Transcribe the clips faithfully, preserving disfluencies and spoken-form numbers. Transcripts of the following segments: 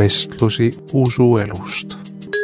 vestlusi usuelust.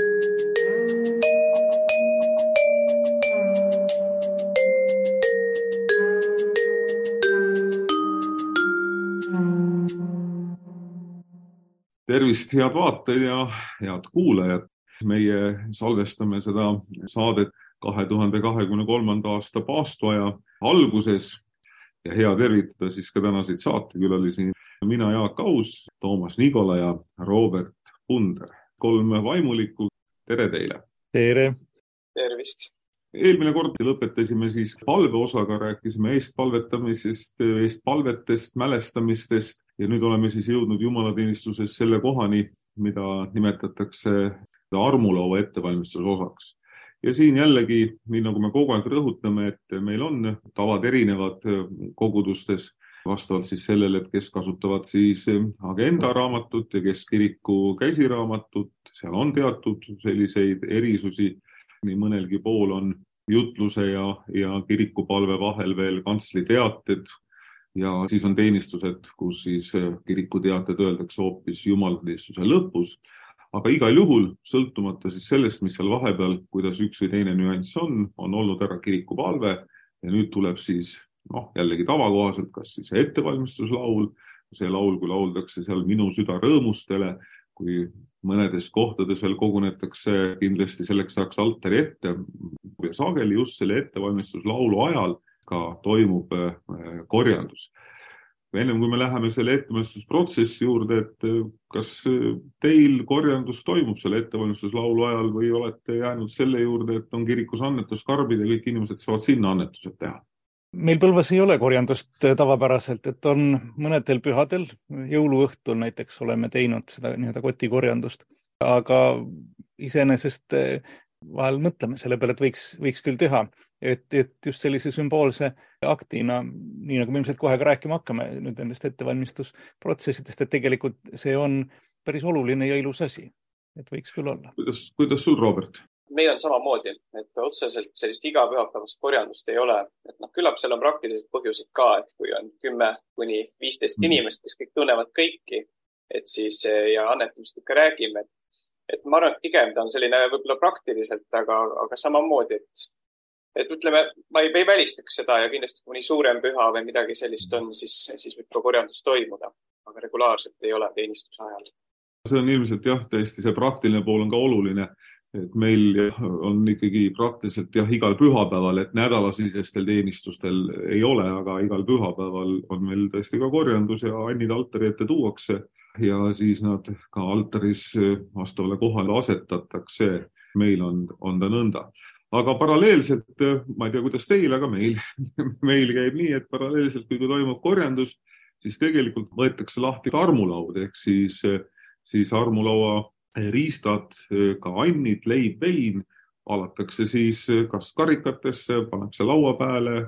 Tervist, head vaatajad ja head kuulajad. Meie salvestame seda saadet kahe tuhande kahekümne kolmanda aasta paastoaja alguses ja hea tervitada siis ka tänaseid saatekülalisi. Mina Jaak Aus, Toomas Nigola ja Robert Punder. Kolm vaimulikku. Tere teile! Tere! Tervist! Eelmine kord lõpetasime siis palveosaga, rääkisime eestpalvetamisest, eestpalvetest, mälestamistest ja nüüd oleme siis jõudnud jumalateenistuses selle kohani, mida nimetatakse armulaua ettevalmistusosaks. Ja siin jällegi, nii nagu me kogu aeg rõhutame, et meil on tavad erinevad kogudustes vastavalt siis sellele, et kes kasutavad siis agenda raamatut ja kes kiriku käsiraamatut. Seal on teatud selliseid erisusi. Nii mõnelgi pool on jutluse ja, ja kirikupalve vahel veel kansliteated ja siis on teenistused, kus siis kirikuteated öeldakse hoopis jumalateenistuse lõpus. Aga igal juhul, sõltumata siis sellest, mis seal vahepeal, kuidas üks või teine nüanss on, on olnud ära kirikupalve ja nüüd tuleb siis noh, jällegi tavakohaselt, kas siis ettevalmistuslaul, see laul, kui lauldakse seal Minu süda rõõmustele, kui mõnedes kohtades veel kogunetakse, kindlasti selleks saaks altari ette. Ja sageli just selle ettevalmistuslaulu ajal ka toimub korjandus. Ennem kui me läheme selle ettevalmistusprotsessi juurde, et kas teil korjandus toimub selle ettevalmistuslaulu ajal või olete jäänud selle juurde, et on kirikus annetuskarbid ja kõik inimesed saavad sinna annetused teha? Meil Põlvas ei ole korjandust tavapäraselt, et on mõnedel pühadel, jõuluõhtul näiteks oleme teinud seda nii-öelda kotikorjandust, aga iseenesest vahel mõtleme selle peale, et võiks, võiks küll teha, et, et just sellise sümboolse aktina, nii nagu me ilmselt kohe ka rääkima hakkame nüüd nendest ettevalmistusprotsessidest, et tegelikult see on päris oluline ja ilus asi, et võiks küll olla. Kuidas, kuidas sul, Robert? Meil on samamoodi, et otseselt sellist igapühapäevast korjandust ei ole. Et noh, küllap seal on praktilised põhjused ka, et kui on kümme kuni viisteist mm. inimest, kes kõik tunnevad kõiki, et siis ja annetamist ikka räägime. Et, et ma arvan, et pigem ta on selline võib-olla praktiliselt, aga, aga samamoodi, et, et ütleme, ma ei, ei välistaks seda ja kindlasti kui nii suurem püha või midagi sellist on, siis, siis võib ka korjandus toimuda, aga regulaarselt ei ole teenistuse ajal. See on ilmselt jah, tõesti see praktiline pool on ka oluline. Et meil on ikkagi praktiliselt jah, igal pühapäeval, et nädalasisestel teenistustel ei ole, aga igal pühapäeval on meil tõesti ka korjandus ja annid altari ette tuuakse ja siis nad ka altaris vastavale kohale asetatakse. Meil on, on ta nõnda. Aga paralleelselt, ma ei tea, kuidas teil, aga meil, meil käib nii, et paralleelselt, kui toimub korjandus, siis tegelikult võetakse lahti armulaud, ehk siis, siis armulaua riistad, ka annid, leib, vein, alatakse siis kas karikatesse, pannakse laua peale,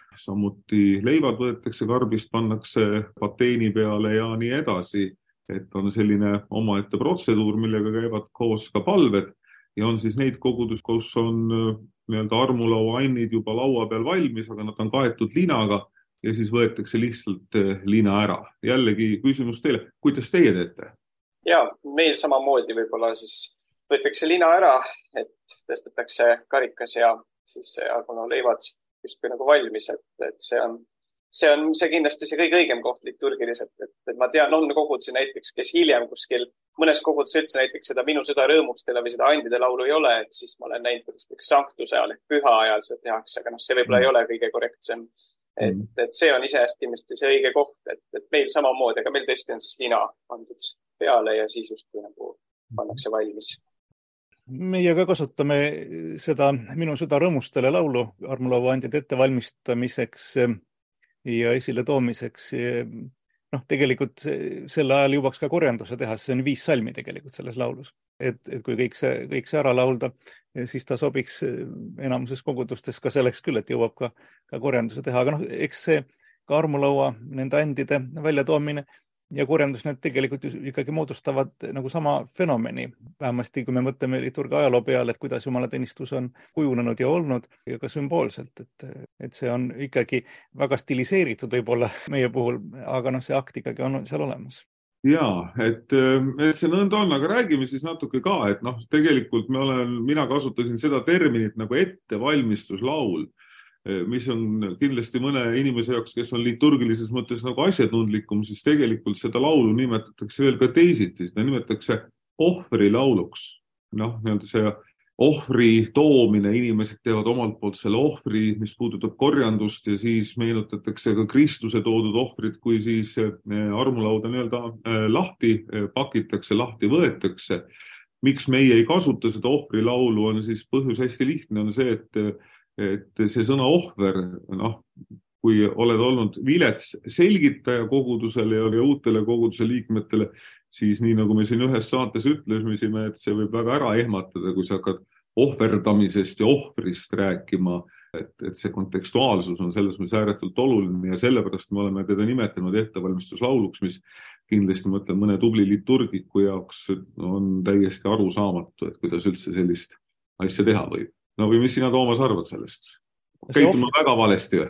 samuti leivad võetakse karbist, pannakse pateeni peale ja nii edasi. Et on selline omaette protseduur, millega käivad koos ka palved ja on siis neid kogudus, kus on nii-öelda armulaua annid juba laua peal valmis, aga nad on kaetud linaga ja siis võetakse lihtsalt lina ära. Jällegi küsimus teile, kuidas teie teete? Ja, meil samamoodi võib-olla siis võetakse lina ära, et tõstetakse karikas ja siis armulaua leivad justkui nagu valmis, et, et see on, see on see kindlasti see kõige õigem koht liturgiliselt, et, et ma tean, on kogudusi näiteks, kes hiljem kuskil mõnes kogudus üldse näiteks seda Minu süda rõõmustele või seda andide laulu ei ole, et siis ma olen näinud näiteks sanktuse ajal ehk püha ajal seda tehakse, aga noh, see võib-olla ei ole kõige korrektsem. Et, et see on iseenesest kindlasti see õige koht, et, et meil samamoodi, aga meil tõesti on siis lina pandud peale ja siis justkui nagu pannakse valmis. Meie ka kasutame seda Minu süda rõõmustele laulu armulaua andide ettevalmistamiseks ja esile toomiseks. Noh, tegelikult selle ajal jõuaks ka korjanduse teha, see on viis salmi tegelikult selles laulus. Et, et kui kõik see, kõik see ära laulda, siis ta sobiks enamuses kogudustes ka selleks küll, et jõuab ka, ka korjanduse teha. Aga noh, eks see ka armulaua nende andide väljatoomine ja korjandus need tegelikult ikkagi moodustavad nagu sama fenomeni. Vähemasti kui me mõtleme liturgia ajaloo peale, et kuidas jumalateenistus on kujunenud ja olnud ja ka sümboolselt, et, et see on ikkagi väga stiliseeritud võib-olla meie puhul, aga noh, see akt ikkagi on seal olemas. Jaa, et, et see nõnda on, aga räägime siis natuke ka, et noh, tegelikult me olen, mina kasutasin seda terminit nagu ettevalmistuslaul, mis on kindlasti mõne inimese jaoks, kes on liturgilises mõttes nagu asjatundlikum, siis tegelikult seda laulu nimetatakse veel ka teisiti, seda nimetatakse ohvrilauluks. Noh, nii-öelda see ohvri toomine, inimesed teevad omalt poolt selle ohvri, mis puudutab korjandust ja siis meenutatakse ka Kristuse toodud ohvrid, kui siis armulauda nii-öelda lahti pakitakse, lahti võetakse. Miks meie ei kasuta seda ohvrilaulu, on siis põhjus hästi lihtne, on see, et, et see sõna ohver, noh, kui oled olnud vilets selgitaja kogudusele ja uutele koguduse liikmetele, siis nii nagu me siin ühes saates ütlesime, et see võib väga ära ehmatada, kui sa hakkad ohverdamisest ja ohvrist rääkima, et, et see kontekstuaalsus on selles mõttes ääretult oluline ja sellepärast me oleme teda nimetanud ettevalmistuslauluks, mis kindlasti mõtlen mõne tubli liturgiku jaoks on täiesti arusaamatu, et kuidas üldse sellist asja teha võib. No või mis sina, Toomas, arvad sellest? Käitun ma väga valesti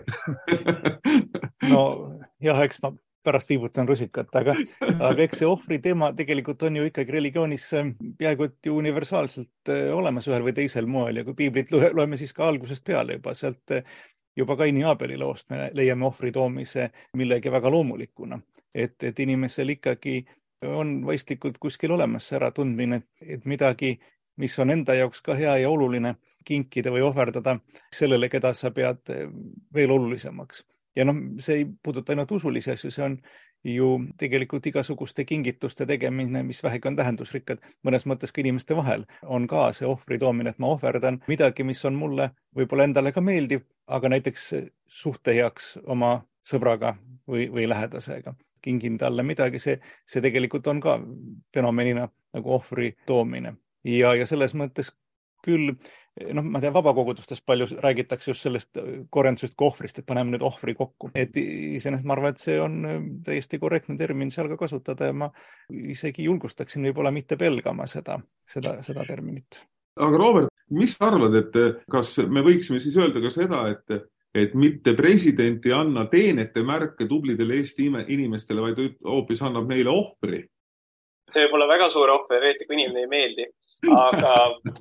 või? No jah, eks ma pärast viibutan rusikat, aga, aga eks see ohvri teema tegelikult on ju ikkagi religioonis peaaegu et ju universaalselt olemas ühel või teisel moel ja kui piiblit loeme siis ka algusest peale juba sealt juba Kaini ja Aabeli loost me leiame ohvri toomise millegi väga loomulikuna, et, et inimesel ikkagi on vaistlikult kuskil olemas see äratundmine, et midagi, mis on enda jaoks ka hea ja oluline kinkida või ohverdada sellele, keda sa pead veel olulisemaks. Ja noh, see ei puuduta ainult usulisi asju, see on ju tegelikult igasuguste kingituste tegemine, mis vähegi on tähendusrikkad, mõnes mõttes ka inimeste vahel on ka see ohvri toomine, et ma ohverdan midagi, mis on mulle võib-olla endale ka meeldiv, aga näiteks suhte heaks oma sõbraga või, või lähedasega. Kingin talle midagi, see, see tegelikult on ka fenomenina nagu ohvri toomine. Ja, ja selles mõttes küll, noh, ma tean, vabakogudustest palju räägitakse just sellest korjandusest kui ohvrist, et paneme nüüd ohvri kokku. Et iseenesest ma arvan, et see on täiesti korrektne termin seal ka kasutada ja ma isegi julgustaksin võib-olla mitte pelgama seda, seda, seda terminit. Aga Robert, mis arvad, et kas me võiksime siis öelda ka seda, et, et mitte president ei anna teenete märke tublidele Eesti inimestele, vaid hoopis annab neile ohvri? See võib olla väga suur ohver, eriti kui inimene ei meeldi, aga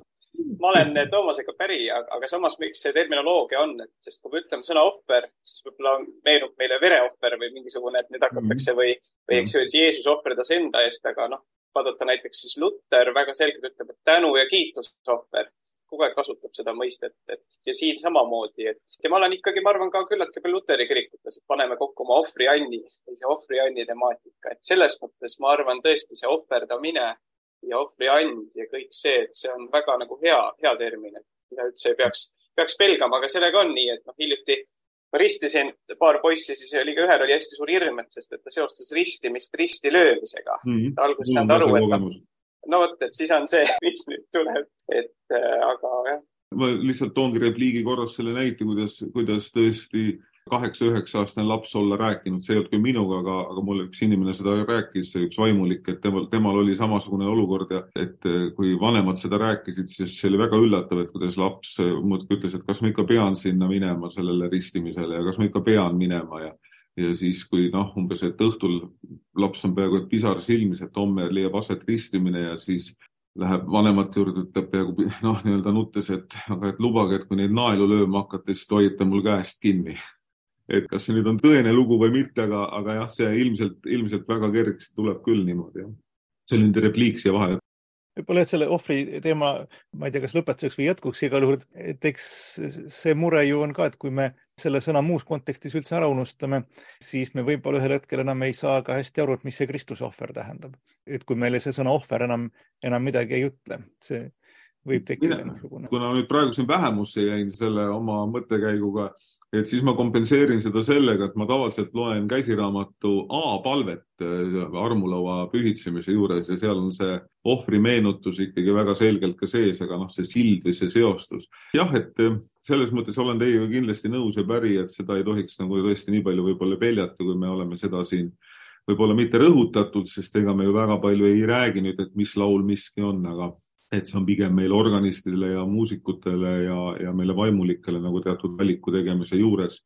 ma olen Toomasega päri, aga samas miks see terminoloogia on, et sest kui me ütleme sõna ohver, siis võib-olla meenub meile vereohver või mingisugune, et nüüd hakatakse või, või eks ju, et Jeesus ohverdas enda eest, aga noh, vaadata näiteks siis Luther väga selgelt ütleb, et tänu ja kiitusohver, kogu aeg kasutab seda mõistet, et ja siin samamoodi, et ja ma olen ikkagi, ma arvan ka küllaltki palju Luteri kirikutes, et paneme kokku oma ohvrianni või see ohvrianni temaatika, et selles mõttes ma arvan tõesti see ohverdamine ja ohvriand ja kõik see, et see on väga nagu hea, hea termin, et mida üldse peaks, peaks pelgama, aga sellega on nii, et noh, hiljuti ma ristisin paar poissi, siis oli ka ühel oli hästi suur hirm, et sest et ta seostas ristimist risti löömisega. Mm-hmm. Alguses saanud aru, et no, no võt, et siis on see, mis nüüd tuleb, et äh, aga jah. Ma lihtsalt toongi repliigi korras selle näite, kuidas, kuidas tõesti kaheksa-üheksa aastane laps olla rääkinud, see ei olnud küll minuga, aga, aga mulle üks inimene seda rääkis, üks vaimulik, et temal, temal oli samasugune olukord ja et kui vanemad seda rääkisid, siis see oli väga üllatav, et kuidas laps ütles, et kas ma ikka pean sinna minema sellele ristimisele ja kas ma ikka pean minema ja, ja siis kui noh, umbes, et õhtul laps on peaaegu et pisar silmis, et homme leiab aset ristimine ja siis läheb vanemate juurde, ütleb peaaegu noh, nii-öelda nuttes, et, aga et lubage, et kui neid naelu lööma hakata, siis hoiate mul käest kinni. Et kas see nüüd on tõene lugu või mitte, aga, aga jah, see ilmselt, ilmselt väga kergesti tuleb küll niimoodi. Jah. See on nüüd repliik siia vahele. Võib-olla et selle ohvri teema, ma ei tea, kas lõpetuseks või jätkuks igal juhul, et eks see mure ju on ka, et kui me selle sõna muus kontekstis üldse ära unustame, siis me võib-olla ühel hetkel enam ei saa ka hästi aru, et mis see Kristuse ohver tähendab. Et kui meile see sõna ohver enam, enam midagi ei ütle, see võib tekkida niisugune. Kuna nüüd praegu siin vähemusse jäin selle oma mõttekäiguga, et siis ma kompenseerin seda sellega, et ma tavaliselt loen käsiraamatu A-palvet armulaua pühitsemise juures ja seal on see ohvri meenutus ikkagi väga selgelt ka sees, aga noh, see sild või see seostus. Jah, et selles mõttes olen teiega kindlasti nõus ja päri, et seda ei tohiks nagu tõesti nii palju võib-olla peljata, kui me oleme seda siin võib-olla mitte rõhutatud, sest ega me ju väga palju ei räägi nüüd, et mis laul miski on, aga et see on pigem meil organistidele ja muusikutele ja, ja meile vaimulikele nagu teatud valiku tegemise juures.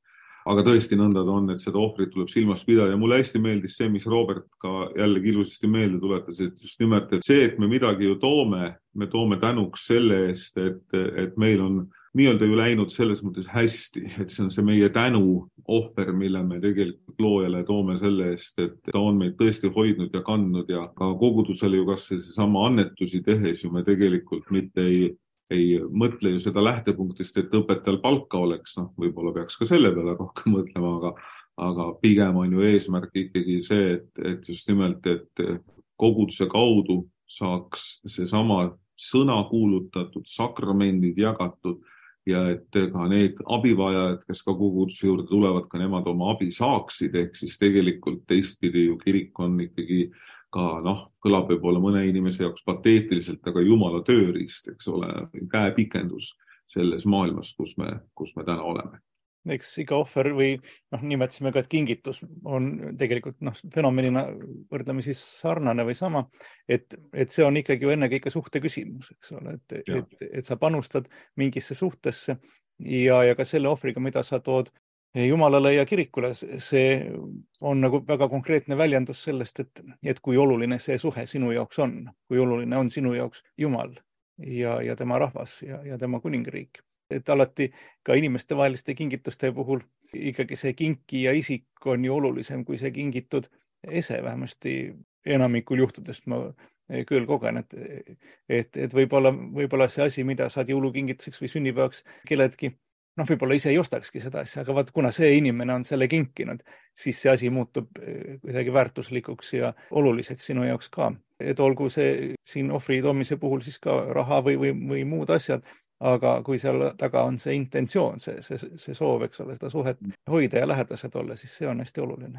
aga tõesti nõnda ta on, et seda ohvrit tuleb silmas pidada ja mulle hästi meeldis see, mis Robert ka jällegi ilusasti meelde tuletas, et just nimelt, et see, et me midagi ju toome, me toome tänuks selle eest, et, et meil on nii-öelda ju läinud selles mõttes hästi, et see on see meie tänu ohver, mille me tegelikult loojale toome selle eest, et ta on meid tõesti hoidnud ja kandnud ja ka kogudusele ju kas see sama annetusi tehes ju me tegelikult mitte ei ei mõtle ju seda lähtepunktist, et õpetajal palka oleks, noh, võib-olla peaks ka selle peale rohkem mõtlema, aga, aga pigem on ju eesmärk ikkagi see, et, et just nimelt, et koguduse kaudu saaks see sama sõna kuulutatud, sakramendid jagatud ja et ka need abivajajad, kes ka koguduse juurde tulevad, ka nemad oma abi saaksid, ehk siis tegelikult teistpidi ju kirik on ikkagi ka, noh, kõlab võib-olla mõne inimese jaoks pateetiliselt, aga Jumala tööriist, eks ole, käepikendus selles maailmas, kus me, kus me täna oleme. Eks iga ohver või noh, nimetasime ka, et kingitus on tegelikult noh, fenomenina võrdleme siis sarnane või sama, et, et see on ikkagi ju ennekõike suhte küsimus, eks ole, et, et, et sa panustad mingisse suhtesse ja, ja ka selle ohvriga, mida sa tood Jumalale ja kirikule, see on nagu väga konkreetne väljendus sellest, et, et kui oluline see suhe sinu jaoks on, kui oluline on sinu jaoks Jumal ja, ja tema rahvas ja, ja tema kuningriik. Et alati ka inimeste vaheliste kingituste puhul ikkagi see kinkija isik on ju olulisem kui see kingitud ese, vähemasti enamikul juhtudest ma küll kogen, et, et, et võib-olla, võib-olla see asi, mida saad jõulukingituseks või sünnipäevaks kelledki, noh, võib-olla ise ei ostakski seda asja, aga vaat, kuna see inimene on selle kinkinud, siis see asi muutub kuidagi väärtuslikuks ja oluliseks sinu jaoks ka. Et olgu see siin ohvri toomise puhul siis ka raha või, või, või muud asjad, aga kui seal taga on see intentsioon, see, see, see soov, eks ole, seda suhet hoida ja lähedased olla, siis see on hästi oluline.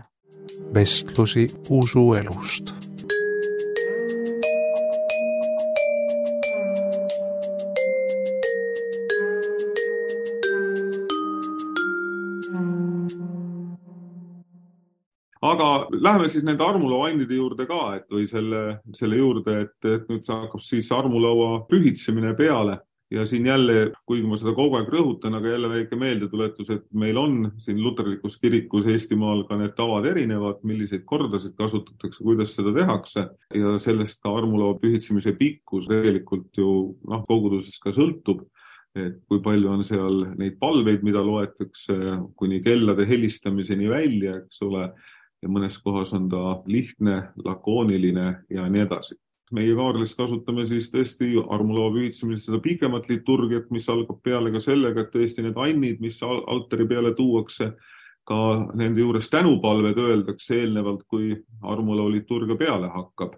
Vestlusi usuelust. Aga läheme siis nende armulauandide juurde ka, et või selle, selle juurde, et, et nüüd hakkab siis armulaua pühitsemine peale ja siin jälle, kuigi ma seda kogu aeg rõhutan, aga jälle väike meeldetuletus, et meil on siin luterlikus kirikus Eestimaal ka need tavad erinevad, milliseid kordasid kasutatakse, kuidas seda tehakse ja sellest ka armulaua pühitsemise pikkus tegelikult ju noh, koguduses ka sõltub, et kui palju on seal neid palveid, mida loetakse kuni kellade helistamiseni välja, eks ole, ja mõnes kohas on ta lihtne, lakooniline ja nii edasi. Meie Kaarlis kasutame siis tõesti armulaua pühitsemisel seda pikemat liturgiat, mis algab peale ka sellega, et tõesti need annid, mis altari peale tuuakse, ka nende juures tänupalved öeldakse eelnevalt, kui armulaua liturgia peale hakkab.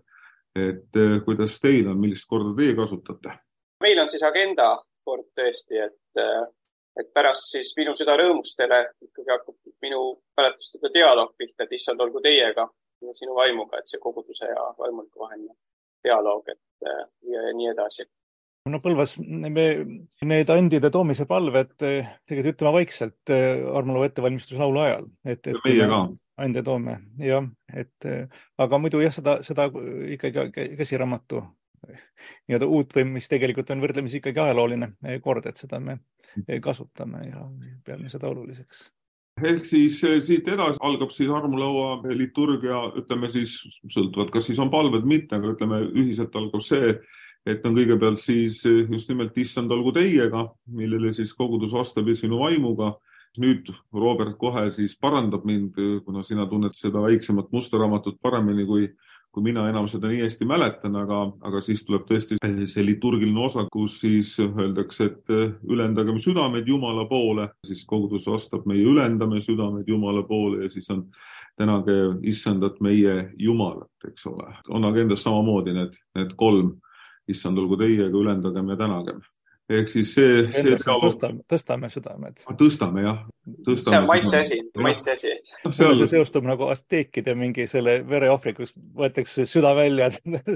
Et kuidas teil on, millist korda teie kasutate? Meil on siis agenda kord tõesti, et et pärast siis minu süda rõõmustele ikkagi hakkab minu mäletustega dialoog pihta, et issand olgu teiega ja sinu vaimuga, et see koguduse ja vaimuliku vaheline dialoog, et ja, ja nii edasi. No Põlvas me need andide toomise palved tegelikult ütlema vaikselt armulaua ettevalmistuslaulu ajal. Et, et meie ka. Ande toome, jah, et aga muidu jah, seda, seda ikkagi käsiraamatu nii-öelda uut või mis tegelikult on võrdlemisi ikkagi ajalooline kord, et seda me kasutame ja peame seda oluliseks. Ehk siis siit edasi algab siis armulaua liturgia, ütleme siis, sõltuvad, kas siis on palved mitte, aga ütleme ühiselt algab see, et on kõigepealt siis just nimelt issand olgu teiega, millele siis kogudus vastab sinu vaimuga. Nüüd Robert kohe siis parandab mind, kuna sina tunned seda väiksemat musta raamatut paremini kui kui mina enam seda nii hästi mäletan, aga, aga siis tuleb tõesti see liturgiline osa, kus siis öeldakse, et ülendagem südamed Jumala poole, siis kogudus vastab meie ülendame südamed Jumala poole ja siis on tänage issandat meie Jumalat, eks ole. On agendas samamoodi need, need kolm, issand olgu teiega, ülendagem ja tänagem. Ehk siis see... see tõstame, tõstame südamed. Tõstame, jah. Tõstame see on maitse asi, maitse asi. No, seal... See seostub nagu asteekide mingi selle vereohvrikus, võetakse süda välja.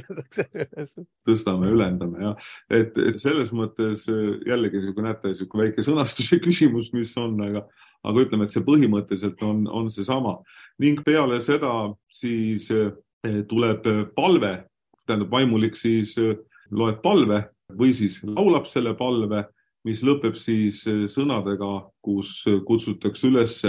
Tõstame, ülendame, jah. Et, et selles mõttes jällegi, kui näete, kui väike sõnastuse küsimus, mis on, aga, aga ütleme, et see põhimõtteliselt on, on see sama. Ning peale seda siis tuleb palve, tähendab vaimulik siis loeb palve, või siis laulab selle palve, mis lõpeb siis sõnadega, kus kutsutakse üles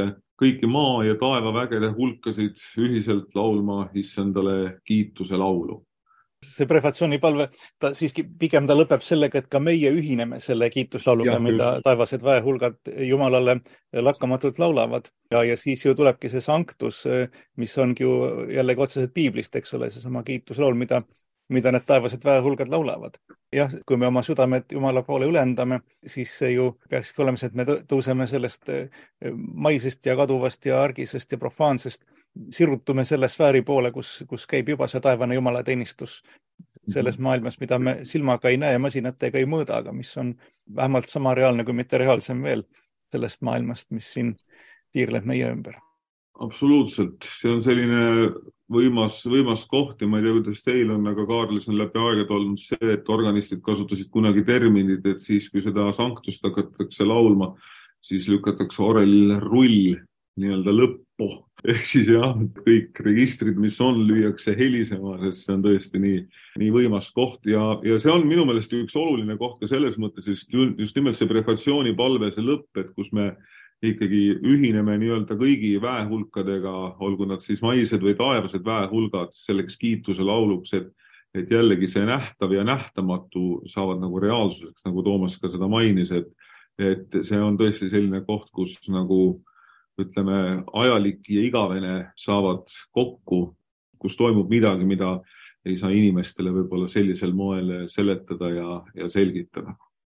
kõiki maa ja taeva vägede hulkasid ühiselt laulma issandale kiituse laulu. See prefatsioonipalve, ta siiski pigem ta lõpeb sellega, et ka meie ühineme selle kiituslauluga, mida taevased väehulgad Jumalale lakkamatult laulavad. Ja, ja siis ju tulebki see sanctus, mis ongi ju jällegi otseselt piiblist, eks ole, see sama kiituslaul, mida, mida need taevased väehulgad laulavad. Jah, kui me oma südamed Jumala poole ülendame, siis see ju peakski olema see, et me tõuseme sellest maisest ja kaduvast ja argisest ja profaansest, sirutume selle sfääri poole, kus, kus käib juba see taevane Jumala teenistus selles maailmas, mida me silmaga ei näe, masinatega ei mõõda, aga mis on vähemalt sama reaalne kui mitte reaalsem veel sellest maailmast, mis siin tiirleb meie ümber. Absoluutselt. See on selline võimas, võimas koht ja ma ei tea, kuidas teil on, aga Kaarlis on läbi aegad olnud see, et organistid kasutasid kunagi terminid, et siis, kui seda sanktust hakatakse laulma, siis lükatakse orelile rull nii-öelda lõppu. Ehk siis jah, kõik registrid, mis on, lüüakse helisema, sest see on tõesti nii, nii võimas koht ja, ja see on minu meelest üks oluline koht ka selles mõttes, just nimelt see prefatsiooni palve, see lõpp, et kus me ikkagi ühineme nii-öelda kõigi väehulkadega, olgu nad siis maised või taevased väehulgad selleks kiituse lauluks, et, et jällegi see nähtav ja nähtamatu saavad nagu reaalsuseks, nagu Toomas ka seda mainis, et, et see on tõesti selline koht, kus nagu ütleme, ajalik ja igavene saavad kokku, kus toimub midagi, mida ei saa inimestele võib-olla sellisel moel seletada ja, ja selgitada.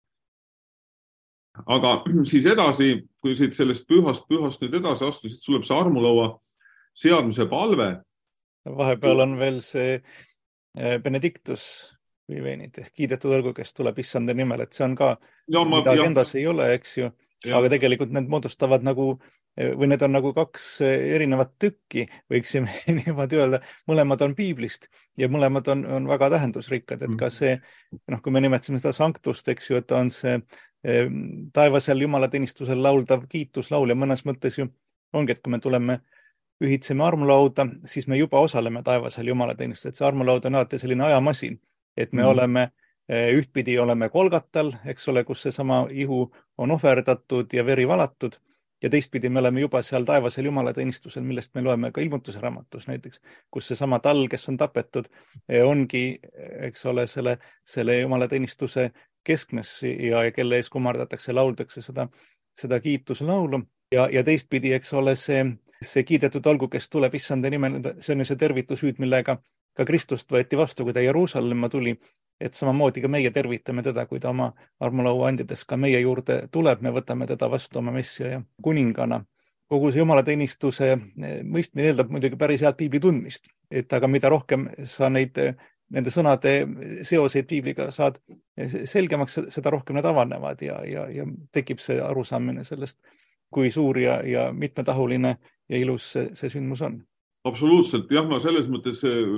Aga siis edasi, kui siit sellest pühast pühast nüüd edasi astu, siis tuleb see armulaua seadmise palve. Vahepeal on veel see Benedictus viveenid, kiidetud olgu, kes tuleb issanda nimel, et see on ka, ja, ma, mida agendas ja. ei ole, eks ju, ja. Aga tegelikult need moodustavad nagu või need on nagu kaks erinevat tükki, võiksime niimoodi öelda, mõlemad on piiblist ja mõlemad on, on väga tähendusrikkad, et ka see, noh, kui me nimetasime seda sanktust, eks ju, et on see taevasel jumalateenistusel lauldav kiituslaul ja mõnes mõttes ju ongi, et kui me tuleme, ühitseme armulauda, siis me juba osaleme taevasel jumalateenistusel, et see armulaud on alati selline ajamasin, et me mm. oleme, ühtpidi oleme kolgatal, eks ole, kus see sama ihu on ohverdatud ja veri valatud, ja teistpidi me oleme juba seal taevasel jumalateenistusel, millest me loeme ka ilmutuse raamatus näiteks, kus see sama tal, kes on tapetud, ongi, eks ole, selle, selle jumalateenistuse keskmes ja, ja kelle ees kummardatakse, lauldakse seda, seda kiituslaulu ja, ja teistpidi, eks ole, see, see kiidetud olgu, kes tuleb issanda nimel, see on ju see tervitushüüd, millega ka Kristust võeti vastu, kui ta Jeruusalemma tuli, et samamoodi ka meie tervitame teda, kui ta oma armulaua andides ka meie juurde tuleb, me võtame teda vastu oma messia ja kuningana. Kogu see jumalateenistuse mõistmine eeldab muidugi päris head piibli tundmist, et aga mida rohkem sa neid, nende sõnade seoseid piibliga saad selgemaks, seda rohkem need avanevad ja, ja, ja tekib see arusaamine sellest, kui suur ja, ja mitmetahuline ja ilus see, see sündmus on. Absoluutselt, jah, ma selles mõttes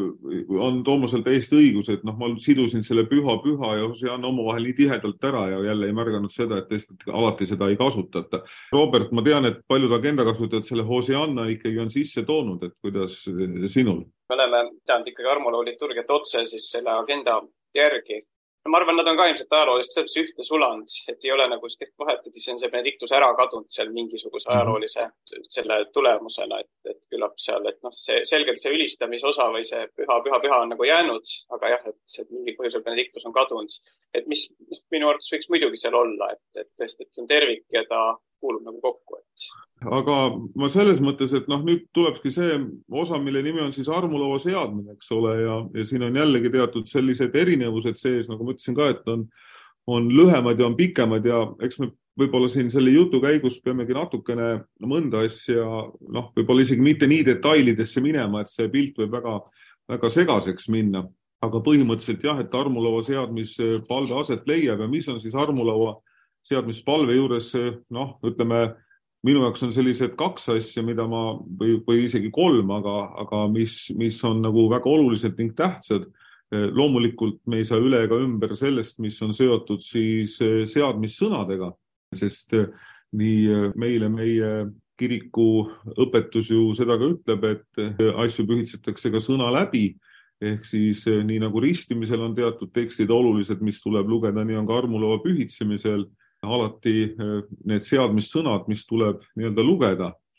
on Toomasel täiesti õigus, et noh, ma sidusin selle püha püha ja Hosianna omavahel nii tihedalt ära ja jälle ei märganud seda, et tõesti alati seda ei kasutata. Robert, ma tean, et paljud agenda kasutajad selle Hosianna ikkagi on sisse toonud, et kuidas sinul? Me oleme teanud ikkagi armulaulu liturgiat otse siis selle agenda järgi. Ma arvan, nad on ka ilmselt ajaloolist selles ühte suland, et ei ole nagu tehtud vahet, et see on see Benedictus ära kadunud seal mingisuguse ajaloolise selle tulemusena, et, et küllap seal, et noh, see selgelt see ülistamise osa või see püha, püha, püha on nagu jäänud, aga jah, et see mingi põhjusel Benedictus on kadunud, et mis minu arvates võiks muidugi seal olla, et, et tõesti, et see on tervik ja ta kuulub nagu kokku. Et... Aga ma selles mõttes, et noh, nüüd tulebki see osa, mille nimi on siis armulaua seadmine, eks ole, ja, ja siin on jällegi teatud sellised erinevused sees, nagu ma ütlesin ka, et on, on lühemad ja on pikemad ja eks me võib-olla siin selle jutu käigus peamegi natukene mõnda asja, noh, võib-olla isegi mitte nii detailidesse minema, et see pilt võib väga, väga segaseks minna, aga põhimõtteliselt jah, et armulaua seadmispalve aset leiab ja mis on siis armulaua seadmispalve juures, noh, ütleme, minu jaoks on sellised kaks asja, mida ma, või, või isegi kolm, aga, aga mis, mis on nagu väga olulised ning tähtsad. Loomulikult me ei saa üle ega ümber sellest, mis on seotud siis seadmissõnadega, sest nii meile meie kiriku õpetus ju seda ka ütleb, et asju pühitsetakse ka sõna läbi, ehk siis nii nagu ristimisel on teatud tekstid olulised, mis tuleb lugeda, nii on ka armulaua pühitsemisel alati need seadmissõnad, mis tuleb nii-öelda lugeda.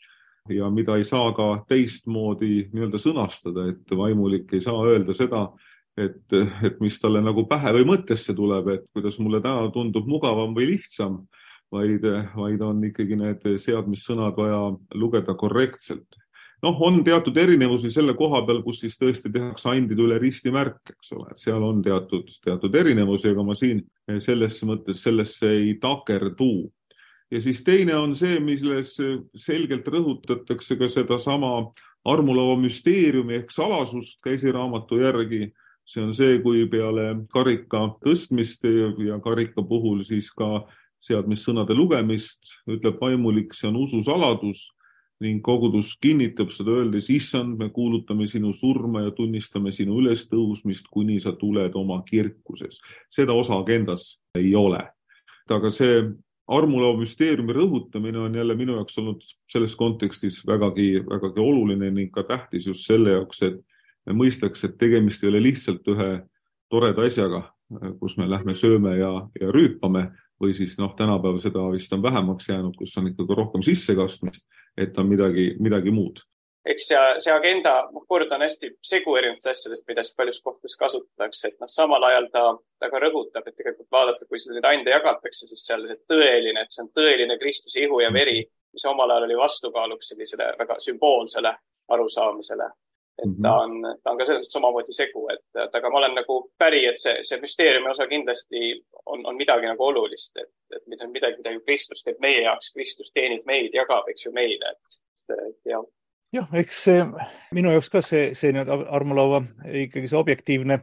ja mida ei saa ka teistmoodi nii-öelda sõnastada, et vaimulik ei saa öelda seda, et, et mis talle nagu pähe või mõttesse tuleb, et kuidas mulle täna tundub mugavam või lihtsam, vaid, vaid on ikkagi need seadmissõnad vaja lugeda korrektselt. Noh, on teatud erinevusi selle koha peal, kus siis tõesti tehakse andide üle ristimärk, eks ole, et seal on teatud, teatud erinevusi, aga ma siin selles mõttes sellesse ei takerdu. Ja siis teine on see, milles selgelt rõhutatakse ka seda sama armulava müsteeriumi ehk salasust käsiraamatu järgi. See on see, kui peale karika tõstmist ja karika puhul siis ka seadmissõnade lugemist ütleb vaimulik, see on usu saladus ning kogudus kinnitab seda öeldes, issand, me kuulutame sinu surma ja tunnistame sinu ülestõusmist, kuni sa tuled oma kirkuses. Seda osa agendas ei ole. Aga see armulava müsteeriumi rõhutamine on jälle minu jaoks olnud selles kontekstis vägagi, vägagi oluline ning ka tähtis just selle jaoks, et me mõistaks, et tegemist ei ole lihtsalt ühe toreda asjaga, kus me lähme sööme ja, ja rüüpame, või siis noh, tänapäeval seda vist on vähemaks jäänud, kus on ikkagi rohkem sissekastmist, et on midagi, midagi muud. Eks see, see agenda, kord on hästi segu erinevatest asjadest, mida paljus kohtades kasutatakse, et noh, samal ajal ta, ta ka rõhutab, et tegelikult vaadata, kui seda ande jagatakse, siis seal see tõeline, et see on tõeline Kristuse ihu ja veri, mis omal ajal oli vastukaaluks sellisele väga sümboolsele arusaamisele. Et ta on, ta on ka selles samamoodi segu, et, et aga ma olen nagu päri, et see, see müsteeriumi osa kindlasti on, on midagi nagu olulist, et, et mida on midagi, mida ju Kristus teeb meie jaoks, Kristus teenib meid, jagab, eks ju meile, et, et jah. Jah, eks see, minu jaoks ka see, see armulava ikkagi see objektiivne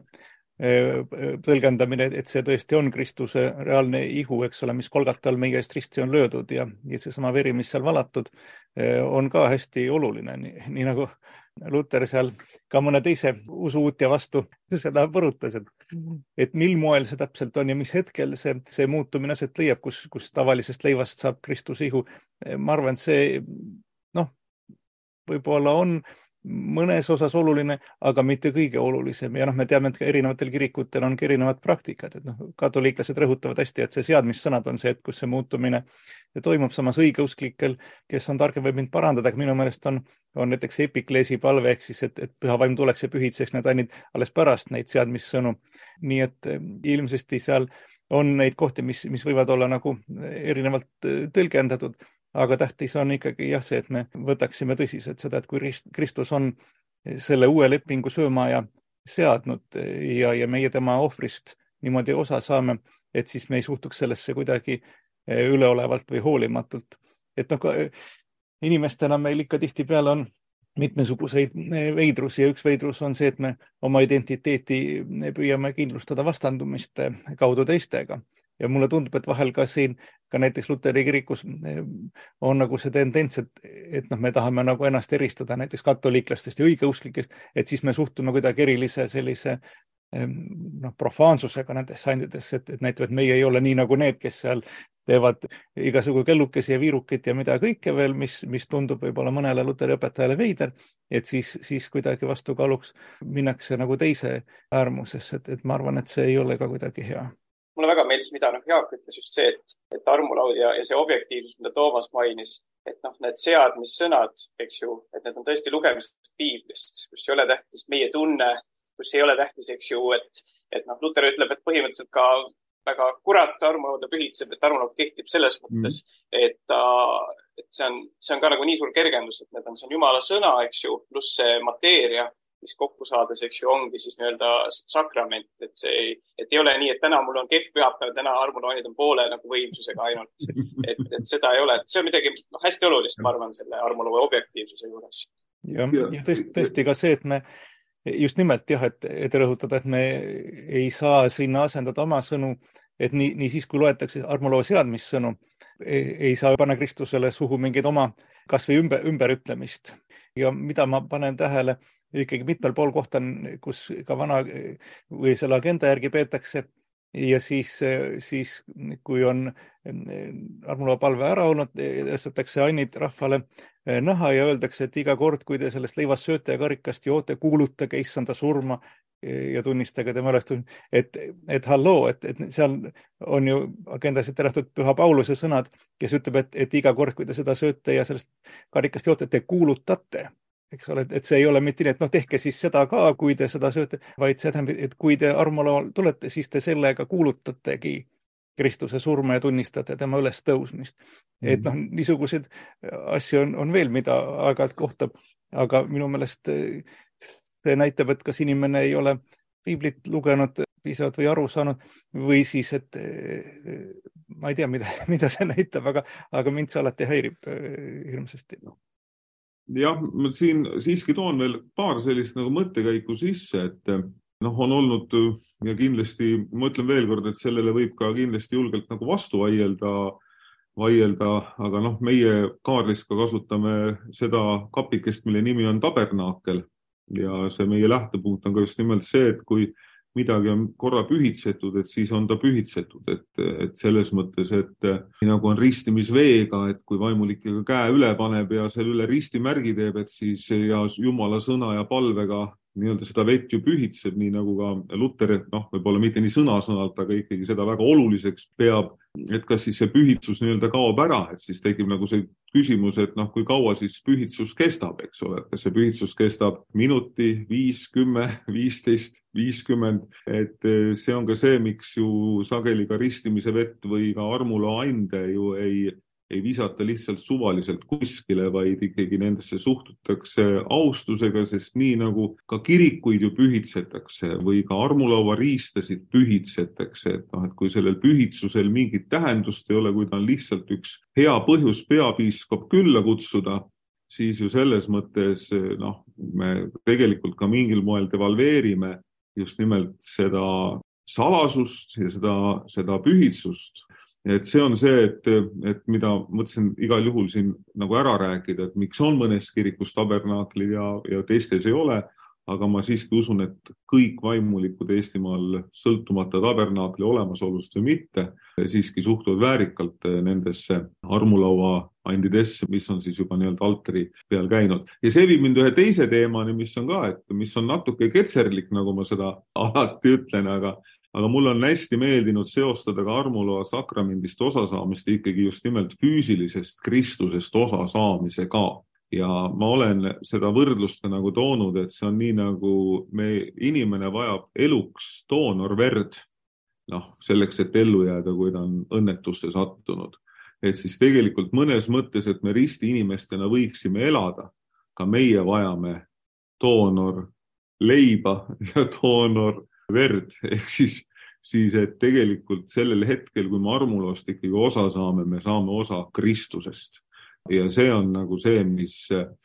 tõlgendamine, et see tõesti on Kristuse reaalne ihu, eks ole, mis Golgatal meie eest risti on löödud ja, ja see sama veri, mis seal valatud, on ka hästi oluline, nii, nii nagu Luther seal ka mõne teise usuuutja vastu seda põrutas, et, et mil moel see täpselt on ja mis hetkel see, see muutumine aset leiab, kus, kus tavalisest leivast saab Kristuse ihu. Ma arvan, et see noh, võib-olla on mõnes osas oluline, aga mitte kõige olulisem. Ja noh, me teame, et erinevatel kirikutel on erinevad praktikad. Et noh, katoliiklased rõhutavad hästi, et see seadmissõnad on see, et kus see muutumine toimub, samas õigeusklikel, kes on targem võib mind parandada, aga minu meelest on, on näiteks epikleesi palve, ehk siis, et, et püha vaim tuleks ja pühitseks need ainult alles pärast neid seadmissõnu. Nii et ilmsesti seal on neid kohti, mis, mis võivad olla nagu erinevalt tõlgendatud. Aga tähtis on ikkagi jah see, et me võtaksime tõsiselt seda, et kui Kristus on selle uue lepingu söömaja seadnud ja, ja meie tema ohvrist niimoodi osa saame, et siis me ei suhtuks sellesse kuidagi üleolevalt või hoolimatult. Et noh, inimestena meil ikka tihti peale on mitmesuguseid veidrusi ja üks veidrus on see, et me oma identiteeti püüame kindlustada vastandumiste kaudu teistega. Ja mulle tundub, et vahel ka siin, ka näiteks Luteri kirikus on nagu see tendents, et, et noh, me tahame nagu ennast eristada näiteks katoliiklastest ja õigeusklikest, et siis me suhtume kuidagi erilise sellise noh, profaansusega nendesse andidesse, et, et näitavad, et meie ei ole nii nagu need, kes seal teevad igasugu kellukesi ja viirukit ja mida kõike veel, mis, mis tundub võib-olla mõnele Luteri õpetajale veider, et siis, siis kuidagi vastukaaluks minnakse nagu teise äärmusesse, et, et ma arvan, et see ei ole ka kuidagi hea. Mulle väga meeldis, mida noh, Jaak ütles just see, et, et armulaud ja, ja see objektiivsus, mida Toomas mainis, et noh, need seadmissõnad, eks ju, et need on tõesti lugemisest piiblist, kus ei ole tähtis meie tunne, kus ei ole tähtis, eks ju, et, et noh, Luther ütleb, et põhimõtteliselt ka väga kurat armulauda pühitseb, et armulaud kehtib selles mõttes, mm. et, et see on, see on ka nagu nii suur kergendus, et need on, see on Jumala sõna, eks ju, pluss see mateeria, mis kokku saades, eks ju, ongi siis nii-öelda sakrament, et see ei, et ei ole nii, et täna mul on kehv pühapäev, täna armulaunid on poole nagu võimsusega ainult, et, et seda ei ole, et see on midagi no, hästi olulist, ma arvan, selle armulaua objektiivsuse juures. Ja, ja tõesti, tõesti ka see, et me just nimelt jah, et, et rõhutada, et me ei saa sinna asendada oma sõnu, et nii, nii siis, kui loetakse armulaua seadmissõnu, ei, ei saa panna Kristusele suhu mingeid oma kas või ümber, ümberütlemist. Ja mida ma panen tähele, ikkagi mitmel pool kohta, kus ka vana või selle agenda järgi peetakse ja siis, siis kui on armulaua palve ära olnud, tõstetakse annid rahvale, naha ja öeldakse, et iga kord, kui te sellest leivast sööte ja karikast joote, kuulutage issanda surma ja tunnistage tema ülestõusmist. Et, et halloo, et, et seal on ju agendas ette nähtud Püha Pauluse sõnad, kes ütleb, et, et iga kord, kui te seda sööte ja sellest karikast joote, te kuulutate. Eks ole, et see ei ole mitte nii, et noh, tehke siis seda ka, kui te seda sööte, vaid see tähendab, et kui te armulaval tulete, siis te sellega kuulutategi Kristuse surma ja tunnistate tema ülestõusmist. Mm-hmm. Et noh, niisuguseid asju on, on veel, mida aeg-ajalt kohtab, aga minu meelest see näitab, et kas inimene ei ole piiblit lugenud piisavalt või aru saanud või siis, et ma ei tea, mida, mida see näitab, aga, aga mind see alati häirib hirmsasti. Jah, ma siin siiski toon veel paar sellist nagu mõttekäiku sisse, et noh, on olnud ja kindlasti, ma ütlen veel kord, et sellele võib ka kindlasti julgelt nagu vastu vaielda, vaielda, aga noh, meie Kaarlis ka kasutame seda kapikest, mille nimi on tabernaakel ja see meie lähtepunkt on ka just nimelt see, et kui midagi on korra pühitsetud, et siis on ta pühitsetud, et, et selles mõttes, et nagu on ristimisveega, et kui vaimulik käe üle paneb ja selle üle ristimärgi teeb, et siis ja Jumala sõna ja palvega nii-öelda seda vett ju pühitseb, nii nagu ka Luter, noh, võib-olla mitte nii sõna-sõnalt, aga ikkagi seda väga oluliseks peab, et kas siis see pühitsus nii-öelda kaob ära, et siis tekib nagu see küsimus, et noh, kui kaua siis pühitsus kestab, eks ole, et kas see pühitsus kestab minuti, viis, kümme, viisteist, viiskümmend, et see on ka see, miks ju sageli ka ristimise vett või ka armula ande ju ei ei visata lihtsalt suvaliselt kuskile, vaid ikkagi nendesse suhtutakse austusega, sest nii nagu ka kirikuid ju pühitsetakse või ka armulaua riistasid pühitsetakse, et noh, et kui sellel pühitsusel mingit tähendust ei ole, kui ta on lihtsalt üks hea põhjus peapiiskop külla kutsuda, siis ju selles mõttes noh, me tegelikult ka mingil moel devalveerime just nimelt seda salasust ja seda, seda pühitsust. Et see on see, et, et mida mõtlesin igal juhul siin nagu ära rääkida, et miks on mõnes kirikus tabernaaklid ja, ja teistes ei ole, aga ma siiski usun, et kõik vaimulikud Eestimaal sõltumata tabernaakli olemasolust või mitte, siiski suhtuvad väärikalt nendesse armulaua andidesse, mis on siis juba nii-öelda altari peal käinud. Ja see viib mind ühe teise teemani, mis on ka, et mis on natuke ketserlik, nagu ma seda alati ütlen, aga Aga mul on hästi meeldinud seostada ka armulaua sakramendist osasaamist ikkagi just nimelt füüsilisest Kristusest osasaamisega. Ja ma olen seda võrdlust nagu toonud, et see on nii nagu me inimene vajab eluks doonorverd, noh, selleks, et ellu jääda, kui ta on õnnetusse sattunud. Et siis tegelikult mõnes mõttes, et me risti inimestena võiksime elada, ka meie vajame doonor leiba ja doonor verd, ehk siis, siis, et tegelikult sellel hetkel, kui me armulast ikkagi osa saame, me saame osa Kristusest. Ja see on nagu see, mis,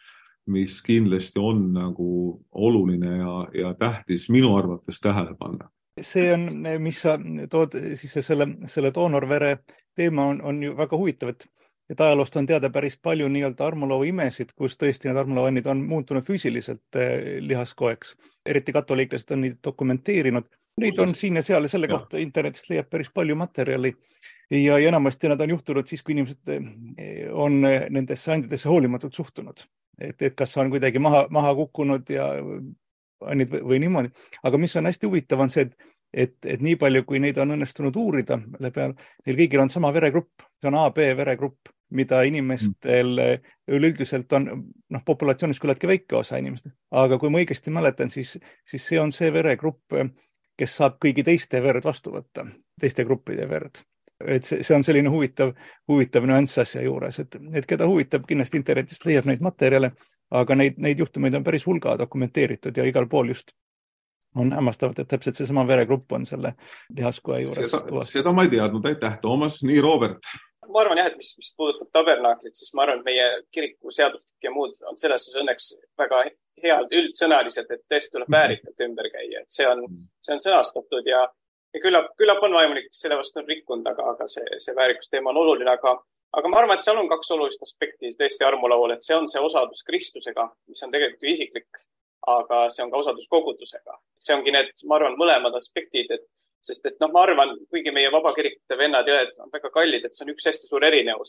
mis kindlasti on nagu oluline ja, ja tähtis minu arvates tähele panna. See on, mis sa tood, siis selle, selle doonorvere teema on, on ju väga huvitav, et et ajaloost on teada päris palju nii-öelda armulaua imesid, kus tõesti need armulauannid on muutunud füüsiliselt lihaskoeks. Eriti katoliiklased on neid dokumenteerinud. Neid on siin ja seal ja selle kohta internetist leiab päris palju materjali. Ja enamasti nad on juhtunud siis, kui inimesed on nendesse andidesse hoolimatult suhtunud. Et, et kas on kuidagi maha, maha kukkunud ja annid või, või niimoodi. Aga mis on hästi huvitav on see, et Et, et nii palju, kui neid on õnnestunud uurida, peal, neil kõigil on sama veregrupp, see on A B veregrupp, mida inimestel üleüldiselt on, noh, populatsioonis küllaltki väike osa inimestel. Aga kui ma õigesti mäletan, siis, siis see on see veregrupp, kes saab kõigi teiste verd vastu võtta, teiste gruppide verd. Et see, see on selline huvitav, huvitav nüanss asja juures, et, et keda huvitab, kindlasti internetist leiab neid materjale, aga neid, neid juhtumeid on päris hulga dokumenteeritud ja igal pool just on hämmastavalt, et täpselt see sama veregrupp on selle lihaskoe juures. Seda, seda ma ei teadnud, aitäh, Toomas, nii Robert. Ma arvan jah, et mis, mis puudutab tabernaaklit, siis ma arvan, et meie kiriku seadustik ja muud on selles õnneks väga head üldsõnalised, et tõesti tuleb väärikalt ümber käia, et see on, see on sõnastatud ja, ja küllap, küllap on vaimulik, selle vastu on rikkunud, aga, aga see, see väärikusteema on oluline, aga, aga ma arvan, et seal on kaks olulist aspekti tõesti armulaual, et see on see osadus Kristusega, mis on tegelikult isiklik, aga see on ka osadus kogudusega. See ongi need, ma arvan, mõlemad aspektid, et, sest et noh, ma arvan, kuigi meie vabakirikute vennad ja õed on väga kallid, et see on üks hästi suur erinevus, et noh,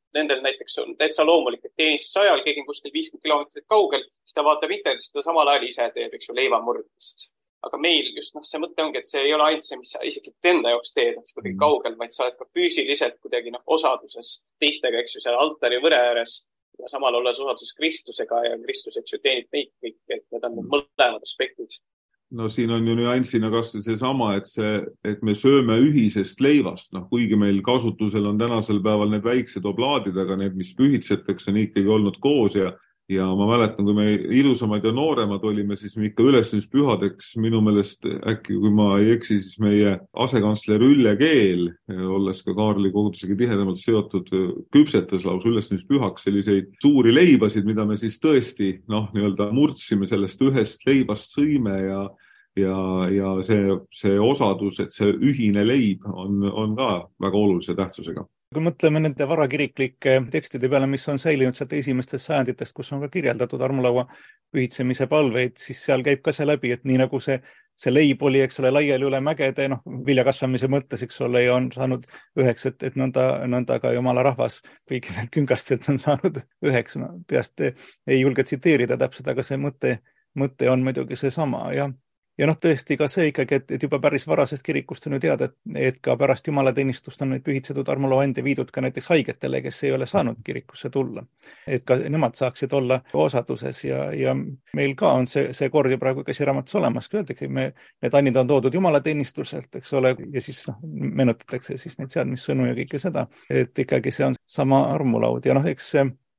nendel näiteks on täitsa loomulik, et teenistuse ajal keegi on kuskil viiskümmend kilomeetrit kaugel, siis ta vaatab internetist, ta samal ajal ise teeb, eks ju, leivamurdmist. Aga meil just noh, see mõte ongi, et see ei ole ainult see, mis sa isegi enda jaoks teed, et see kuidagi kaugel, vaid sa oled ka füüsiliselt kuidagi noh, osaduses teistega, eks ju, seal altari võre ääres ja samal olles osaduses Kristusega ja Kristus, eks ju, teenib neid kõik, et need on mõlemad aspektid. No siin on ju nüansina kasvõi see sama, et, see, et me sööme ühisest leivast, noh, kuigi meil kasutusel on tänasel päeval need väiksed oblaadid, aga need, mis pühitsetakse, on ikkagi olnud koos ja, ja ma mäletan, kui me ilusamad ja nooremad olime, siis me ikka ülestõuspühadeks minu meelest äkki, kui ma ei eksi, siis meie asekantsler Ülle Keel, olles ka Kaarli kogudusega tihedamalt seotud, küpsetas lausa ülestõuspühaks selliseid suuri leibasid, mida me siis tõesti noh, nii-öelda murdsime sellest ühest leibast, sõime ja ja, ja see, see osadus, et see ühine leib on, on ka väga olulise tähtsusega. Kui mõtleme nende varakiriklike tekstide peale, mis on säilinud sealt esimestest sajanditest, kus on ka kirjeldatud armulaua pühitsemise palveid, siis seal käib ka see läbi, et nii nagu see, see leib oli, eks ole, laiali üle mägede, noh, viljakasvamise mõttes, eks ole, ja on saanud üheks, et, et nõnda, nõnda ka jumala rahvas kõikidel künkastelt on saanud üheks. Ma peast ei julge tsiteerida täpselt, aga see mõte, mõte on muidugi see sama, jah. Ja noh, tõesti ka see ikkagi, et, et juba päris varasest kirikust on ju teada, et, et ka pärast jumalateenistust on neid pühitsetud armulaande viidud ka näiteks haigetele, kes ei ole saanud kirikusse tulla. Et ka nemad saaksid olla osaduses ja, ja meil ka on see, see kord ju praegu käsiraamatus olemas. Öeldagi, me, need annid on toodud jumalateenistuselt, eks ole, ja siis noh, menutatakse siis neid seadmissõnu ja kõike seda, et ikkagi see on sama armulaud ja noh, eks